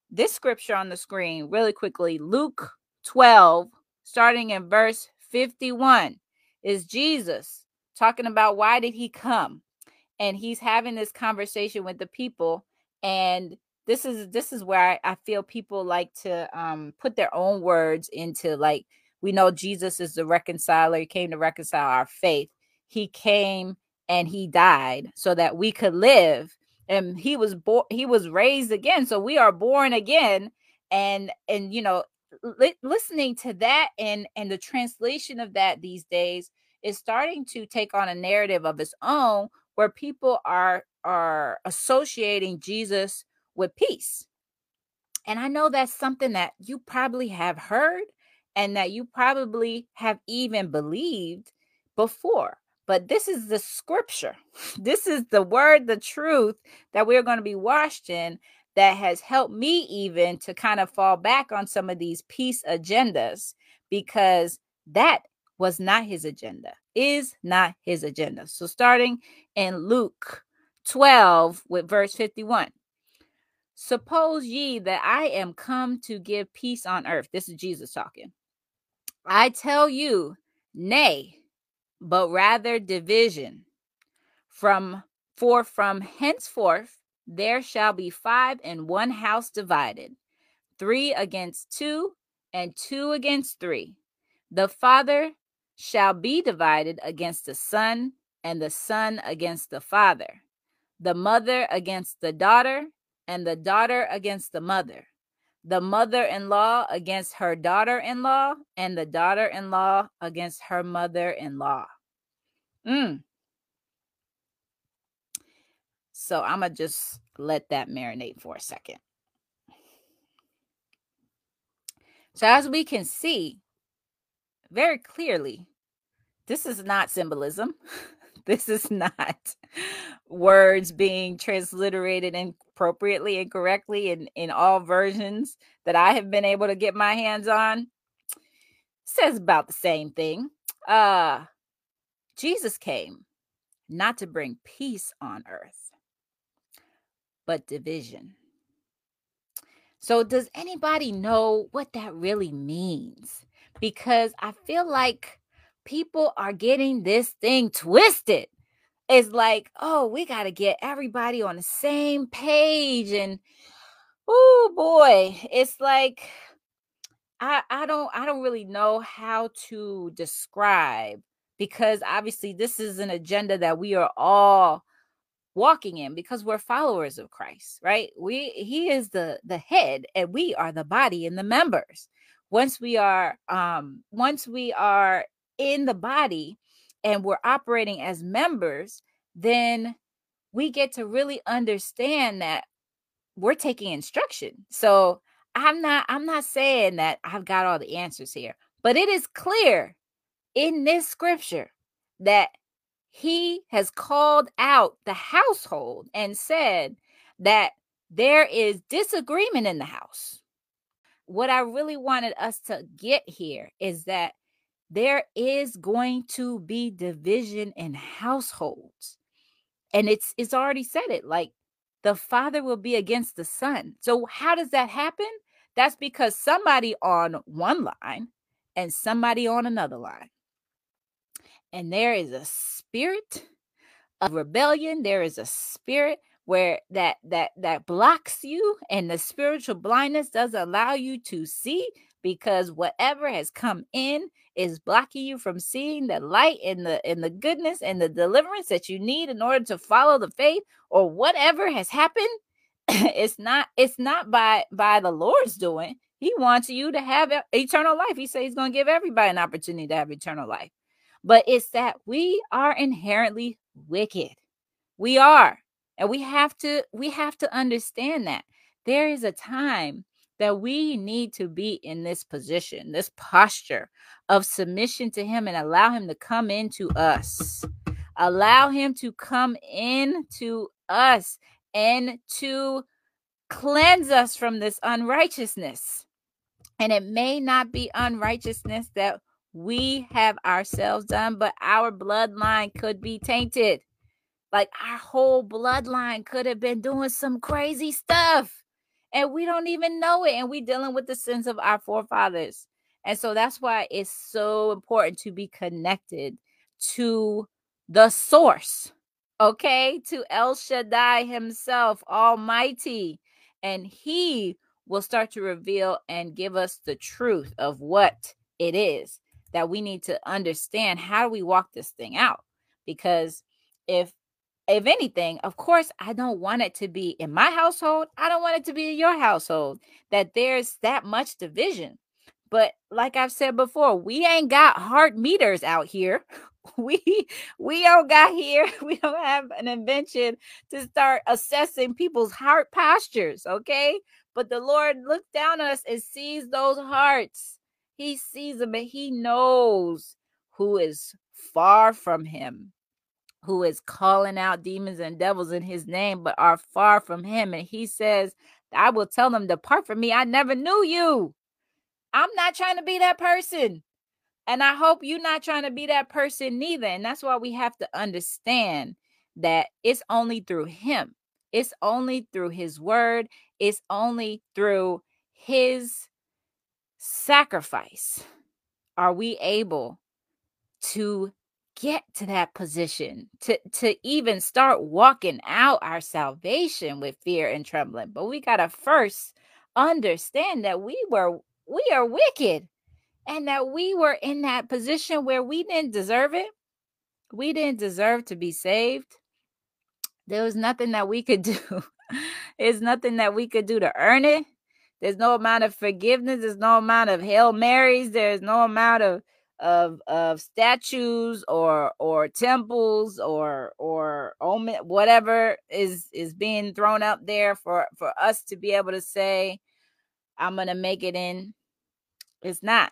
this scripture on the screen really quickly. Luke twelve, starting in verse fifty-one, is Jesus talking about why did he come? And he's having this conversation with the people. And this is this is where I, I feel people like to um, put their own words into, like, we know Jesus is the reconciler. He came to reconcile our faith. He came and he died so that we could live. And he was born, he was raised again. So we are born again. And, and, you know, li- listening to that and, and the translation of that these days is starting to take on a narrative of its own, where people are, are associating Jesus with peace. And I know that's something that you probably have heard and that you probably have even believed before. But this is the scripture. This is the word, the truth that we're going to be washed in, that has helped me even to kind of fall back on some of these peace agendas, because that was not his agenda, is not his agenda. So starting in Luke twelve with verse fifty-one. Suppose ye that I am come to give peace on earth. This is Jesus talking. I tell you, nay, but rather division. From for from henceforth there shall be five in one house divided, three against two, and two against three. The father shall be divided against the son, and the son against the father, the mother against the daughter, and the daughter against the mother, the mother-in-law against her daughter-in-law, and the daughter-in-law against her mother-in-law. Mm. So I'm going to just let that marinate for a second. So as we can see very clearly, this is not symbolism. This is not words being transliterated inappropriately and correctly in, in all versions that I have been able to get my hands on. It says about the same thing. Uh, Jesus came not to bring peace on earth, but division. So does anybody know what that really means? Because I feel like people are getting this thing twisted. It's like, oh, we got to get everybody on the same page. And oh boy, it's like, I, I don't, I don't really know how to describe, because obviously this is an agenda that we are all walking in because we're followers of Christ, right? We, he is the, the head, and we are the body and the members. Once we are, um, once we are in the body and we're operating as members, then we get to really understand that we're taking instruction. So I'm not, I'm not saying that I've got all the answers here, but it is clear in this scripture that he has called out the household and said that there is disagreement in the house. What I really wanted us to get here is that there is going to be division in households. And it's it's already said it, like the father will be against the son. So how does that happen? That's because somebody on one line and somebody on another line. And there is a spirit of rebellion. There is a spirit where that that that blocks you, and the spiritual blindness doesn't allow you to see, because whatever has come in is blocking you from seeing the light and the and the goodness and the deliverance that you need in order to follow the faith, or whatever has happened. it's not it's not by by the Lord's doing. He wants you to have eternal life. He says he's going to give everybody an opportunity to have eternal life. But it's that we are inherently wicked. We are. And we have to we have to understand that there is a time that we need to be in this position, this posture of submission to him, and allow him to come into us. Allow him to come into us and to cleanse us from this unrighteousness. And it may not be unrighteousness that we have ourselves done, but our bloodline could be tainted. Like our whole bloodline could have been doing some crazy stuff. and we don't even know it. And we're dealing with the sins of our forefathers. And so that's why it's so important to be connected to the source, okay? To El Shaddai himself, Almighty. And he will start to reveal and give us the truth of what it is that we need to understand. How do we walk this thing out? Because if if anything, of course, I don't want it to be in my household. I don't want it to be in your household, that there's that much division. But like I've said before, we ain't got heart meters out here. We we don't got here. We don't have an invention to start assessing people's heart postures, okay? But the Lord looks down on us and sees those hearts. He sees them and he knows who is far from him, who is calling out demons and devils in his name, but are far from him. And he says, I will tell them, depart from me. I never knew you. I'm not trying to be that person. And I hope you're not trying to be that person neither. And that's why we have to understand that it's only through him. It's only through his word. It's only through his sacrifice are we able to get to that position, to, to even start walking out our salvation with fear and trembling. But we got to first understand that we were, we are wicked, and that we were in that position where we didn't deserve it. We didn't deserve to be saved. There was nothing that we could do. There's nothing that we could do to earn it. There's no amount of forgiveness. There's no amount of Hail Marys. There's no amount of of of statues or or temples or or whatever is is being thrown up there for for us to be able to say, I'm gonna make it in. It's not.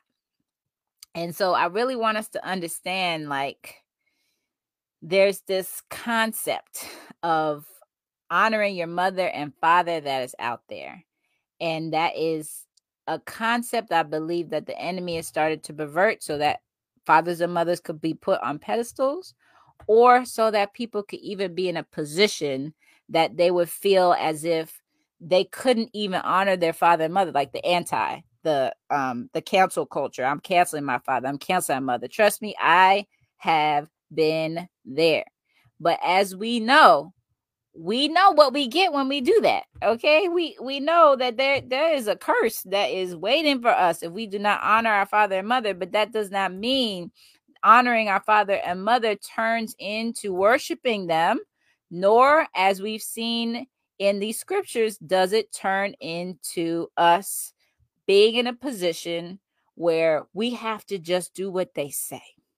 And so I really want us to understand, like, there's this concept of honoring your mother and father that is out there. And that is a concept I believe that the enemy has started to pervert so that fathers and mothers could be put on pedestals, or so that people could even be in a position that they would feel as if they couldn't even honor their father and mother, like the anti, the um the cancel culture. I'm canceling my father. I'm canceling my mother. Trust me, I have been there. But as we know, we know what we get when we do that. Okay. We, we know that there, there is a curse that is waiting for us if we do not honor our father and mother, but that does not mean honoring our father and mother turns into worshiping them, nor, as we've seen in these scriptures, does it turn into us being in a position where we have to just do what they say.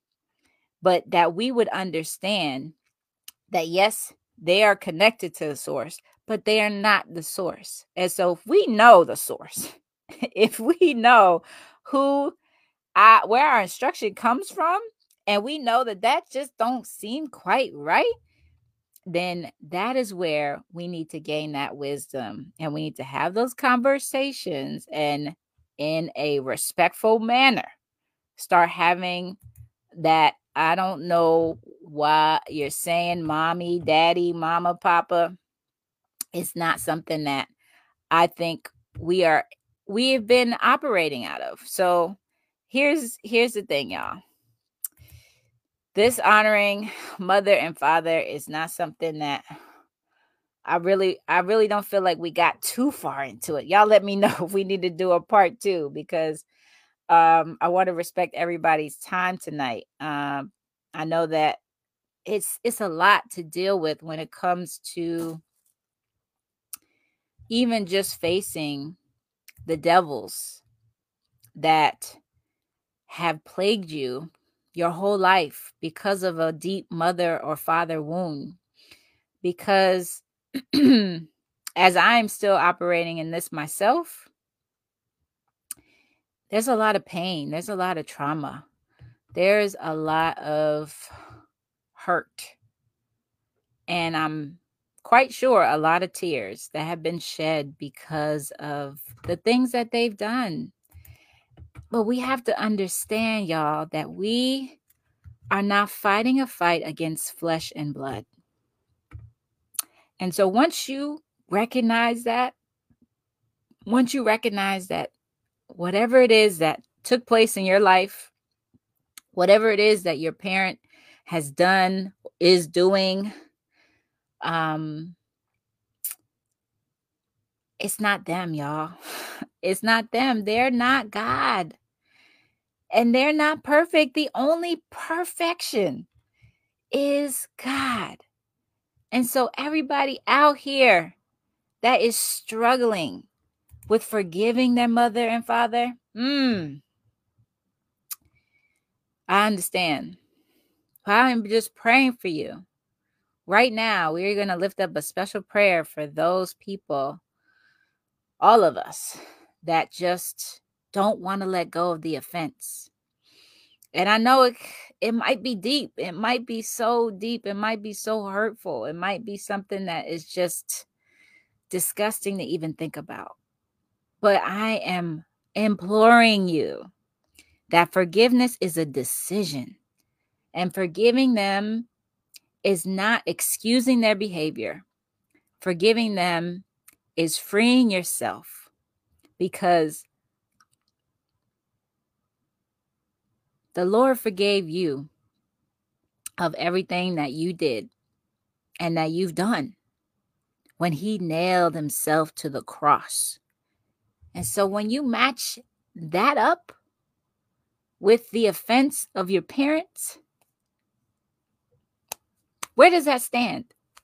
But that we would understand that, yes, they are connected to the source, but they are not the source. And so if we know the source, if we know who, I, where our instruction comes from, and we know that that just don't seem quite right, then that is where we need to gain that wisdom. And we need to have those conversations and in a respectful manner, start having that. I don't know why you're saying mommy, daddy, mama, papa. It's not something that I think we are, we have been operating out of. So here's, here's the thing, y'all. This honoring mother and father is not something that I really, I really don't feel like we got too far into it. Y'all let me know if we need to do a part two, because um, I want to respect everybody's time tonight. Um, I know that it's it's a lot to deal with when it comes to even just facing the devils that have plagued you your whole life because of a deep mother or father wound. Because as I'm still operating in this myself, there's a lot of pain. There's a lot of trauma. There's a lot of hurt. And I'm quite sure a lot of tears that have been shed because of the things that they've done. But we have to understand, y'all, that we are not fighting a fight against flesh and blood. And so once you recognize that, once you recognize that whatever it is that took place in your life, whatever it is that your parent has done, is doing, um, it's not them, y'all. It's not them. They're not God. And they're not perfect. The only perfection is God. And so everybody out here that is struggling with forgiving their mother and father, mm, I understand. I'm just praying for you. Right now, we're going to lift up a special prayer for those people, all of us, that just don't want to let go of the offense. And I know it, it might be deep. It might be so deep. It might be so hurtful. It might be something that is just disgusting to even think about. But I am imploring you that forgiveness is a decision. And forgiving them is not excusing their behavior. Forgiving them is freeing yourself, because the Lord forgave you of everything that you did and that you've done when he nailed himself to the cross. And so when you match that up with the offense of your parents, where does that stand?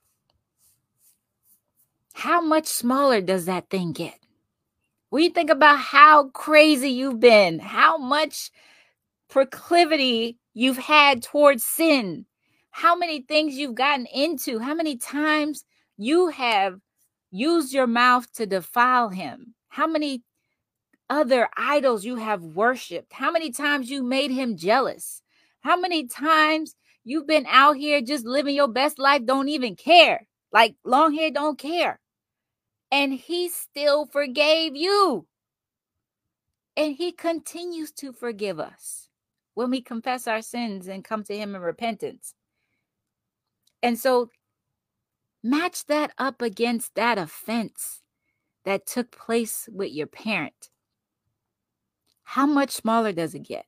How much smaller does that thing get? When you think about how crazy you've been, how much proclivity you've had towards sin, how many things you've gotten into, how many times you have used your mouth to defile him, how many other idols you have worshiped, how many times you made him jealous, how many times you've been out here just living your best life, don't even care, like long hair don't care, and he still forgave you. And he continues to forgive us when we confess our sins and come to him in repentance. And so match that up against that offense that took place with your parent. How much smaller does it get?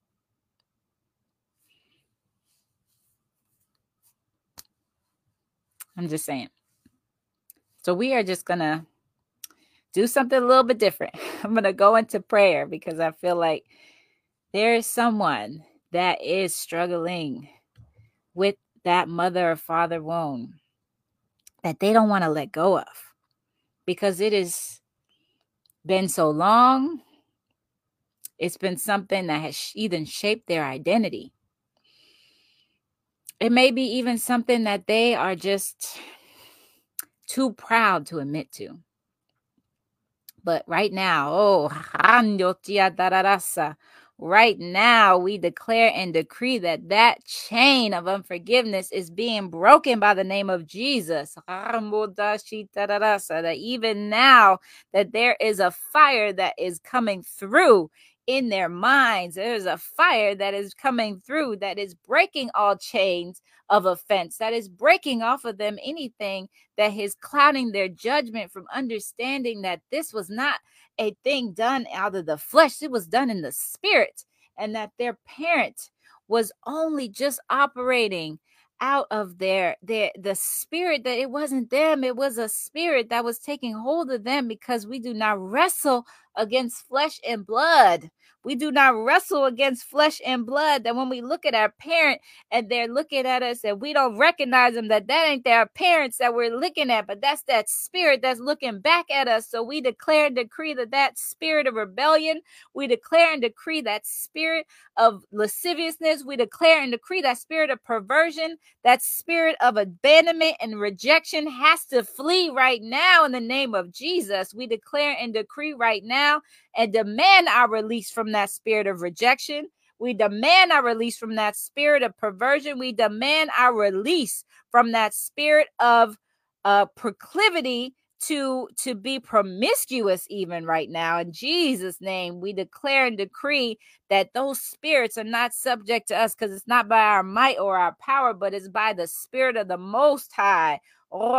I'm just saying. So we are just going to do something a little bit different. I'm going to go into prayer because I feel like there is someone that is struggling with that mother or father wound that they don't want to let go of because it has been so long. It's been something that has even shaped their identity. It may be even something that they are just too proud to admit to. But right now, oh, right now, we declare and decree that that chain of unforgiveness is being broken by the name of Jesus. That even now, that there is a fire that is coming through in their minds. There's a fire that is coming through that is breaking all chains of offense, that is breaking off of them anything that is clouding their judgment from understanding that this was not a thing done out of the flesh, it was done in the spirit, and that their parent was only just operating out of their, their the spirit, that it wasn't them, it was a spirit that was taking hold of them, because we do not wrestle against flesh and blood. We do not wrestle against flesh and blood. That when we look at our parent and they're looking at us and we don't recognize them, that that ain't their parents that we're looking at, but that's that spirit that's looking back at us. So we declare and decree that that spirit of rebellion, we declare and decree that spirit of lasciviousness, we declare and decree that spirit of perversion, that spirit of abandonment and rejection has to flee right now in the name of Jesus. We declare and decree right now and demand our release from that spirit of rejection. We demand our release from that spirit of perversion. We demand our release from that spirit of uh, proclivity to to be promiscuous even right now. In Jesus' name, we declare and decree that those spirits are not subject to us, because it's not by our might or our power, but it's by the Spirit of the Most High. Oh,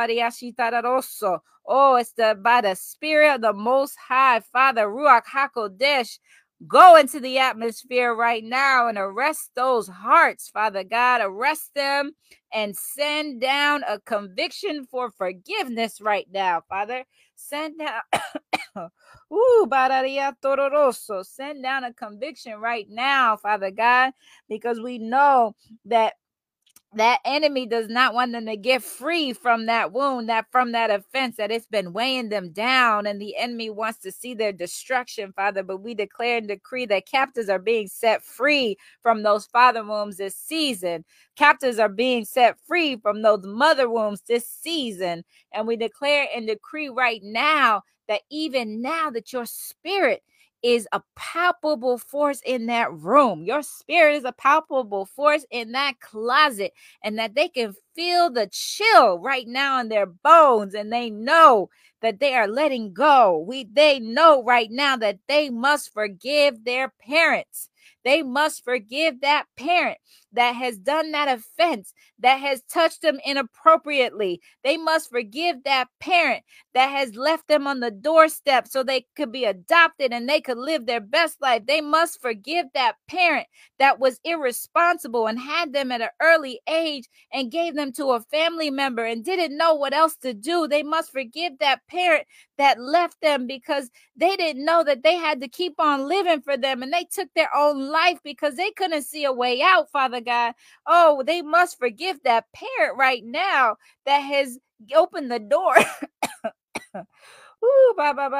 oh, it's the by the Spirit of the Most High, Father Ruach HaKodesh. Go into the atmosphere right now and arrest those hearts, Father God. Arrest them and send down a conviction for forgiveness right now, Father. Send down, ooh, Bararia Tororoso. Send down a conviction right now, Father God, because we know that that enemy does not want them to get free from that wound, that from that offense, that it's been weighing them down, and the enemy wants to see their destruction, Father. But we declare and decree that captives are being set free from those father wounds this season. Captives are being set free from those mother wounds this season. And we declare and decree right now that even now that your spirit is a palpable force in that room. Your spirit is a palpable force in that closet, and that they can feel the chill right now in their bones, and they know that they are letting go. We they know right now that they must forgive their parents. They must forgive that parent that has done that offense, that has touched them inappropriately. They must forgive that parent that has left them on the doorstep so they could be adopted and they could live their best life. They must forgive that parent that was irresponsible and had them at an early age and gave them to a family member and didn't know what else to do. They must forgive that parent that left them because they didn't know that they had to keep on living for them, and they took their own life because they couldn't see a way out, Father God. Oh, they must forgive that parent right now that has opened the door. Ooh,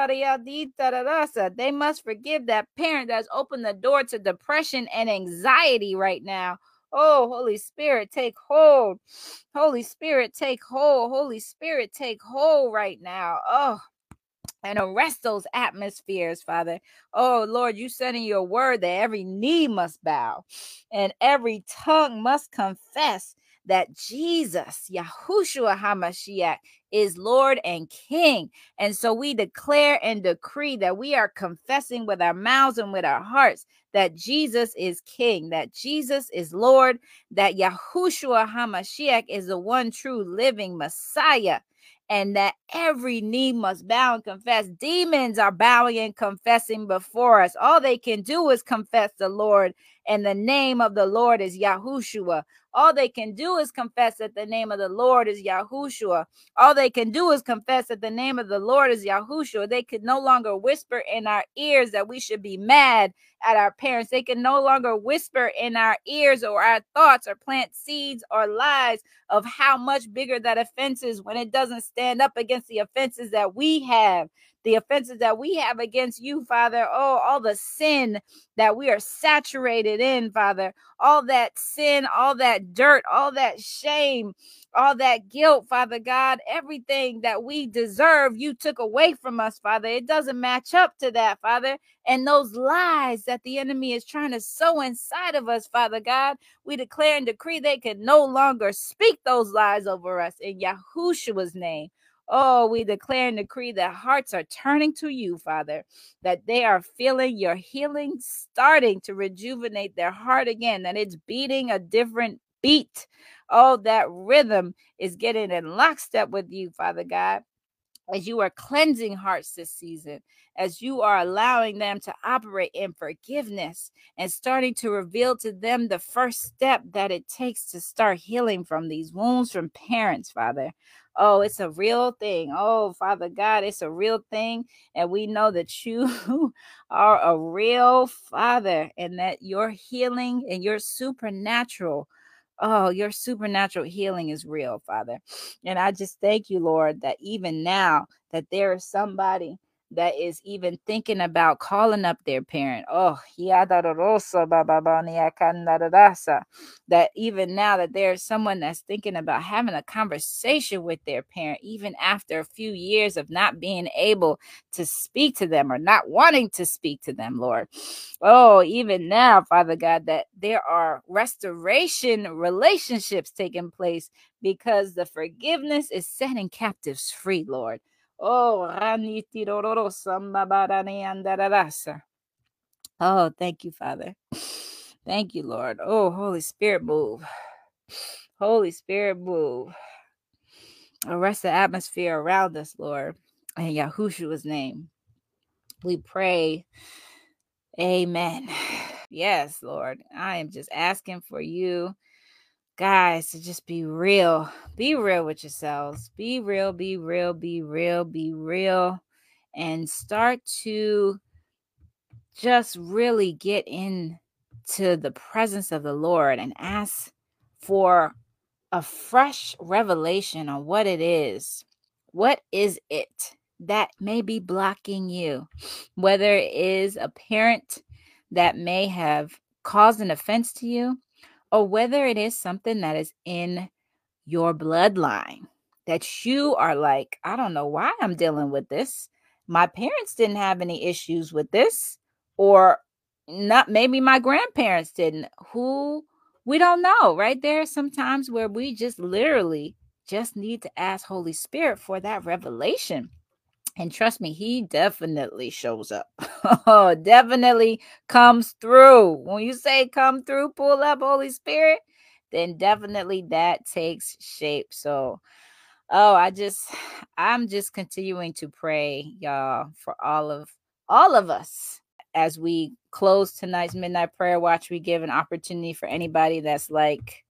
they must forgive that parent that's opened the door to depression and anxiety right now. Oh, Holy Spirit, take hold. Holy Spirit, take hold. Holy Spirit, take hold right now. Oh, and arrest those atmospheres, Father. Oh, Lord, you said in your word that every knee must bow and every tongue must confess that Jesus, Yahushua HaMashiach, is Lord and King. And so we declare and decree that we are confessing with our mouths and with our hearts that Jesus is King, that Jesus is Lord, that Yahushua HaMashiach is the one true living Messiah, and that every knee must bow and confess. Demons are bowing and confessing before us. All they can do is confess the Lord, and the name of the Lord is Yahushua. All they can do is confess that the name of the Lord is Yahushua. All they can do is confess that the name of the Lord is Yahushua. They could no longer whisper in our ears that we should be mad at our parents. They can no longer whisper in our ears or our thoughts or plant seeds or lies of how much bigger that offense is when it doesn't stand up against the offenses that we have. The offenses that we have against you, Father. Oh, all the sin that we are saturated in, Father. All that sin, all that dirt, all that shame, all that guilt, Father God. Everything that we deserve, you took away from us, Father. It doesn't match up to that, Father. And those lies that the enemy is trying to sow inside of us, Father God, we declare and decree they can no longer speak those lies over us in Yahushua's name. Oh, we declare and decree that hearts are turning to you, Father, that they are feeling your healing starting to rejuvenate their heart again, that it's beating a different beat. Oh, that rhythm is getting in lockstep with you, Father God, as you are cleansing hearts this season, as you are allowing them to operate in forgiveness and starting to reveal to them the first step that it takes to start healing from these wounds from parents, Father. Oh, it's a real thing. Oh, Father God, it's a real thing. And we know that you are a real Father and that your healing and your supernatural Oh, your supernatural healing is real, Father. And I just thank you, Lord, that even now that there is somebody that is even thinking about calling up their parent. Oh, that even now that there's someone that's thinking about having a conversation with their parent, even after a few years of not being able to speak to them or not wanting to speak to them, Lord. Oh, even now, Father God, that there are restoration relationships taking place because the forgiveness is setting captives free, Lord. Oh, raniti rororo sambabarani andararasa. Oh, thank you, Father. Thank you, Lord. Oh, Holy Spirit, move. Holy Spirit, move. Arrest the atmosphere around us, Lord. In Yahushua's name, we pray. Amen. Yes, Lord. I am just asking for you guys to just be real. Be real with yourselves. Be real, be real, be real, be real. And start to just really get into the presence of the Lord and ask for a fresh revelation on what it is. What is it that may be blocking you? Whether it is a parent that may have caused an offense to you, or whether it is something that is in your bloodline that you are like, I don't know why I'm dealing with this. My parents didn't have any issues with this, or not, maybe my grandparents didn't. Who we don't know, right? There are some times where we just literally just need to ask Holy Spirit for that revelation. And trust me, he definitely shows up. Oh, definitely comes through. When you say come through, pull up, Holy Spirit, then definitely that takes shape. So, oh, I just, I'm just continuing to pray, y'all, for all of, all of us. As we close tonight's Midnight Prayer Watch, we give an opportunity for anybody that's like,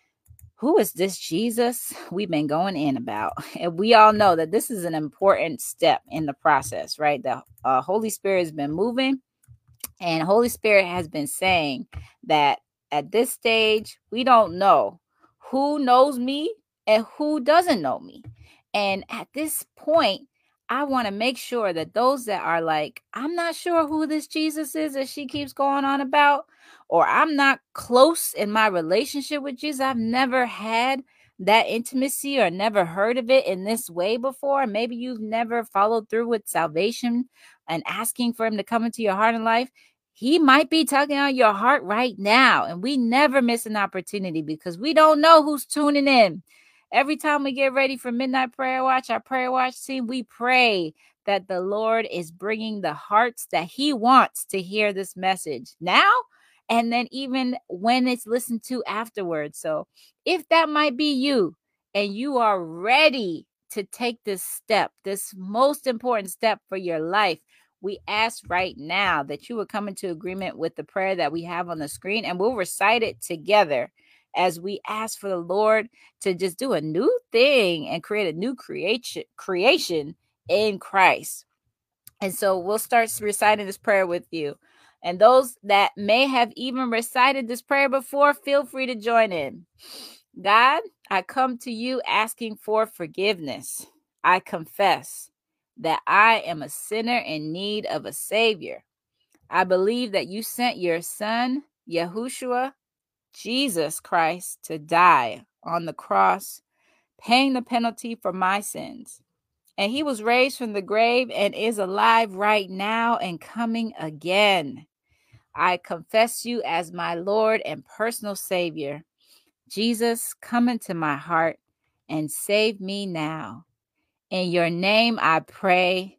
who is this Jesus we've been going in about? And we all know that this is an important step in the process, right? The uh, Holy Spirit has been moving, and Holy Spirit has been saying that at this stage, we don't know who knows me and who doesn't know me. And at this point, I want to make sure that those that are like, I'm not sure who this Jesus is that she keeps going on about, or I'm not close in my relationship with Jesus. I've never had that intimacy or never heard of it in this way before. Maybe you've never followed through with salvation and asking for him to come into your heart and life. He might be tugging on your heart right now. And we never miss an opportunity because we don't know who's tuning in. Every time we get ready for Midnight Prayer Watch, our prayer watch team, we pray that the Lord is bringing the hearts that he wants to hear this message now, and then even when it's listened to afterwards. So if that might be you and you are ready to take this step, this most important step for your life, we ask right now that you would come into agreement with the prayer that we have on the screen, and we'll recite it together as we ask for the Lord to just do a new thing and create a new creation creation in Christ. And so we'll start reciting this prayer with you. And those that may have even recited this prayer before, feel free to join in. God, I come to you asking for forgiveness. I confess that I am a sinner in need of a Savior. I believe that you sent your Son, Yahushua, Jesus Christ, to die on the cross, paying the penalty for my sins. And he was raised from the grave and is alive right now and coming again. I confess you as my Lord and personal Savior. Jesus, come into my heart and save me now. In your name I pray,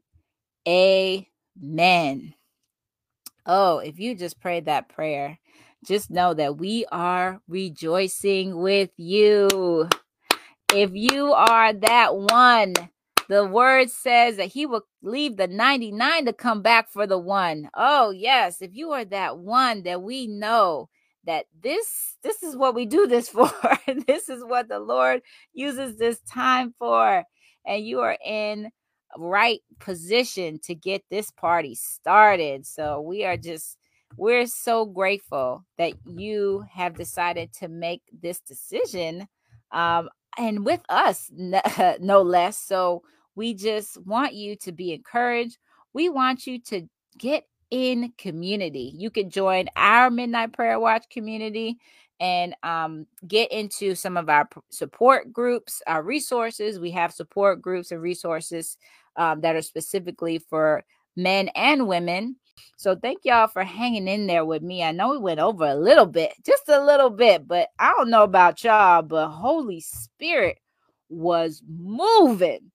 amen. Oh, if you just prayed that prayer, just know that we are rejoicing with you. If you are that one, the word says that he will leave the ninety-nine to come back for the one. Oh, yes. If you are that one, that we know that this, this is what we do this for. This is what the Lord uses this time for. And you are in right position to get this party started. So we are just, we're so grateful that you have decided to make this decision. Um, and with us, no less. So we just want you to be encouraged. We want you to get in community. You can join our Midnight Prayer Watch community and um, get into some of our support groups, our resources. We have support groups and resources um, that are specifically for men and women. So thank y'all for hanging in there with me. I know we went over a little bit, just a little bit, but I don't know about y'all, but Holy Spirit was moving.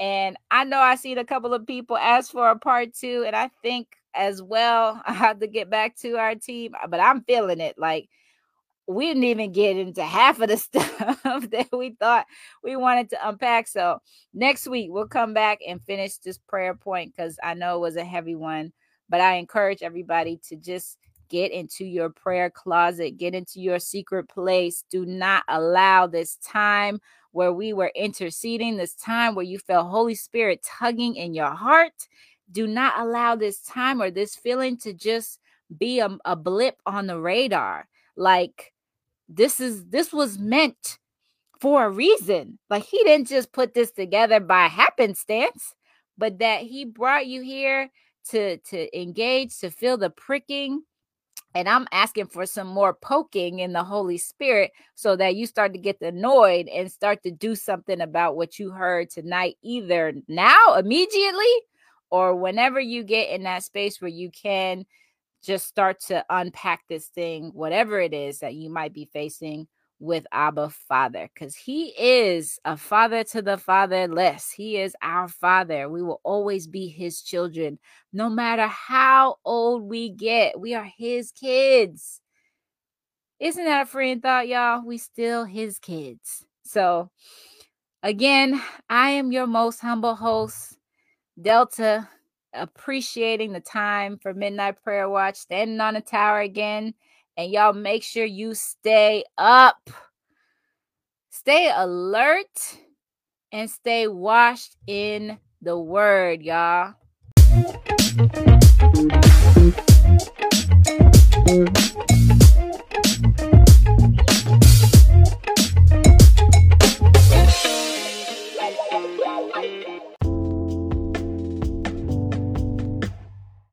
And I know I seen a couple of people ask for a part two, and I think as well I have to get back to our team, but I'm feeling it. Like, we didn't even get into half of the stuff that we thought we wanted to unpack. So next week we'll come back and finish this prayer point, because I know it was a heavy one. But I encourage everybody to just get into your prayer closet, get into your secret place. Do not allow this time where we were interceding, this time where you felt Holy Spirit tugging in your heart. Do not allow this time or this feeling to just be a, a blip on the radar. Like, this is this was meant for a reason. Like, he didn't just put this together by happenstance, but that he brought you here to to engage, to feel the pricking. And I'm asking for some more poking in the Holy Spirit, so that you start to get annoyed and start to do something about what you heard tonight, either now, immediately, or whenever you get in that space where you can just start to unpack this thing, whatever it is that you might be facing with Abba Father, because he is a father to the fatherless. He is our father. We will always be his children, no matter how old we get. We are his kids. Isn't that a freeing thought, y'all? We still his kids. So again, I am your most humble host, Delta, appreciating the time for Midnight Prayer Watch, standing on the tower again. And y'all make sure you stay up, stay alert, and stay washed in the word, y'all.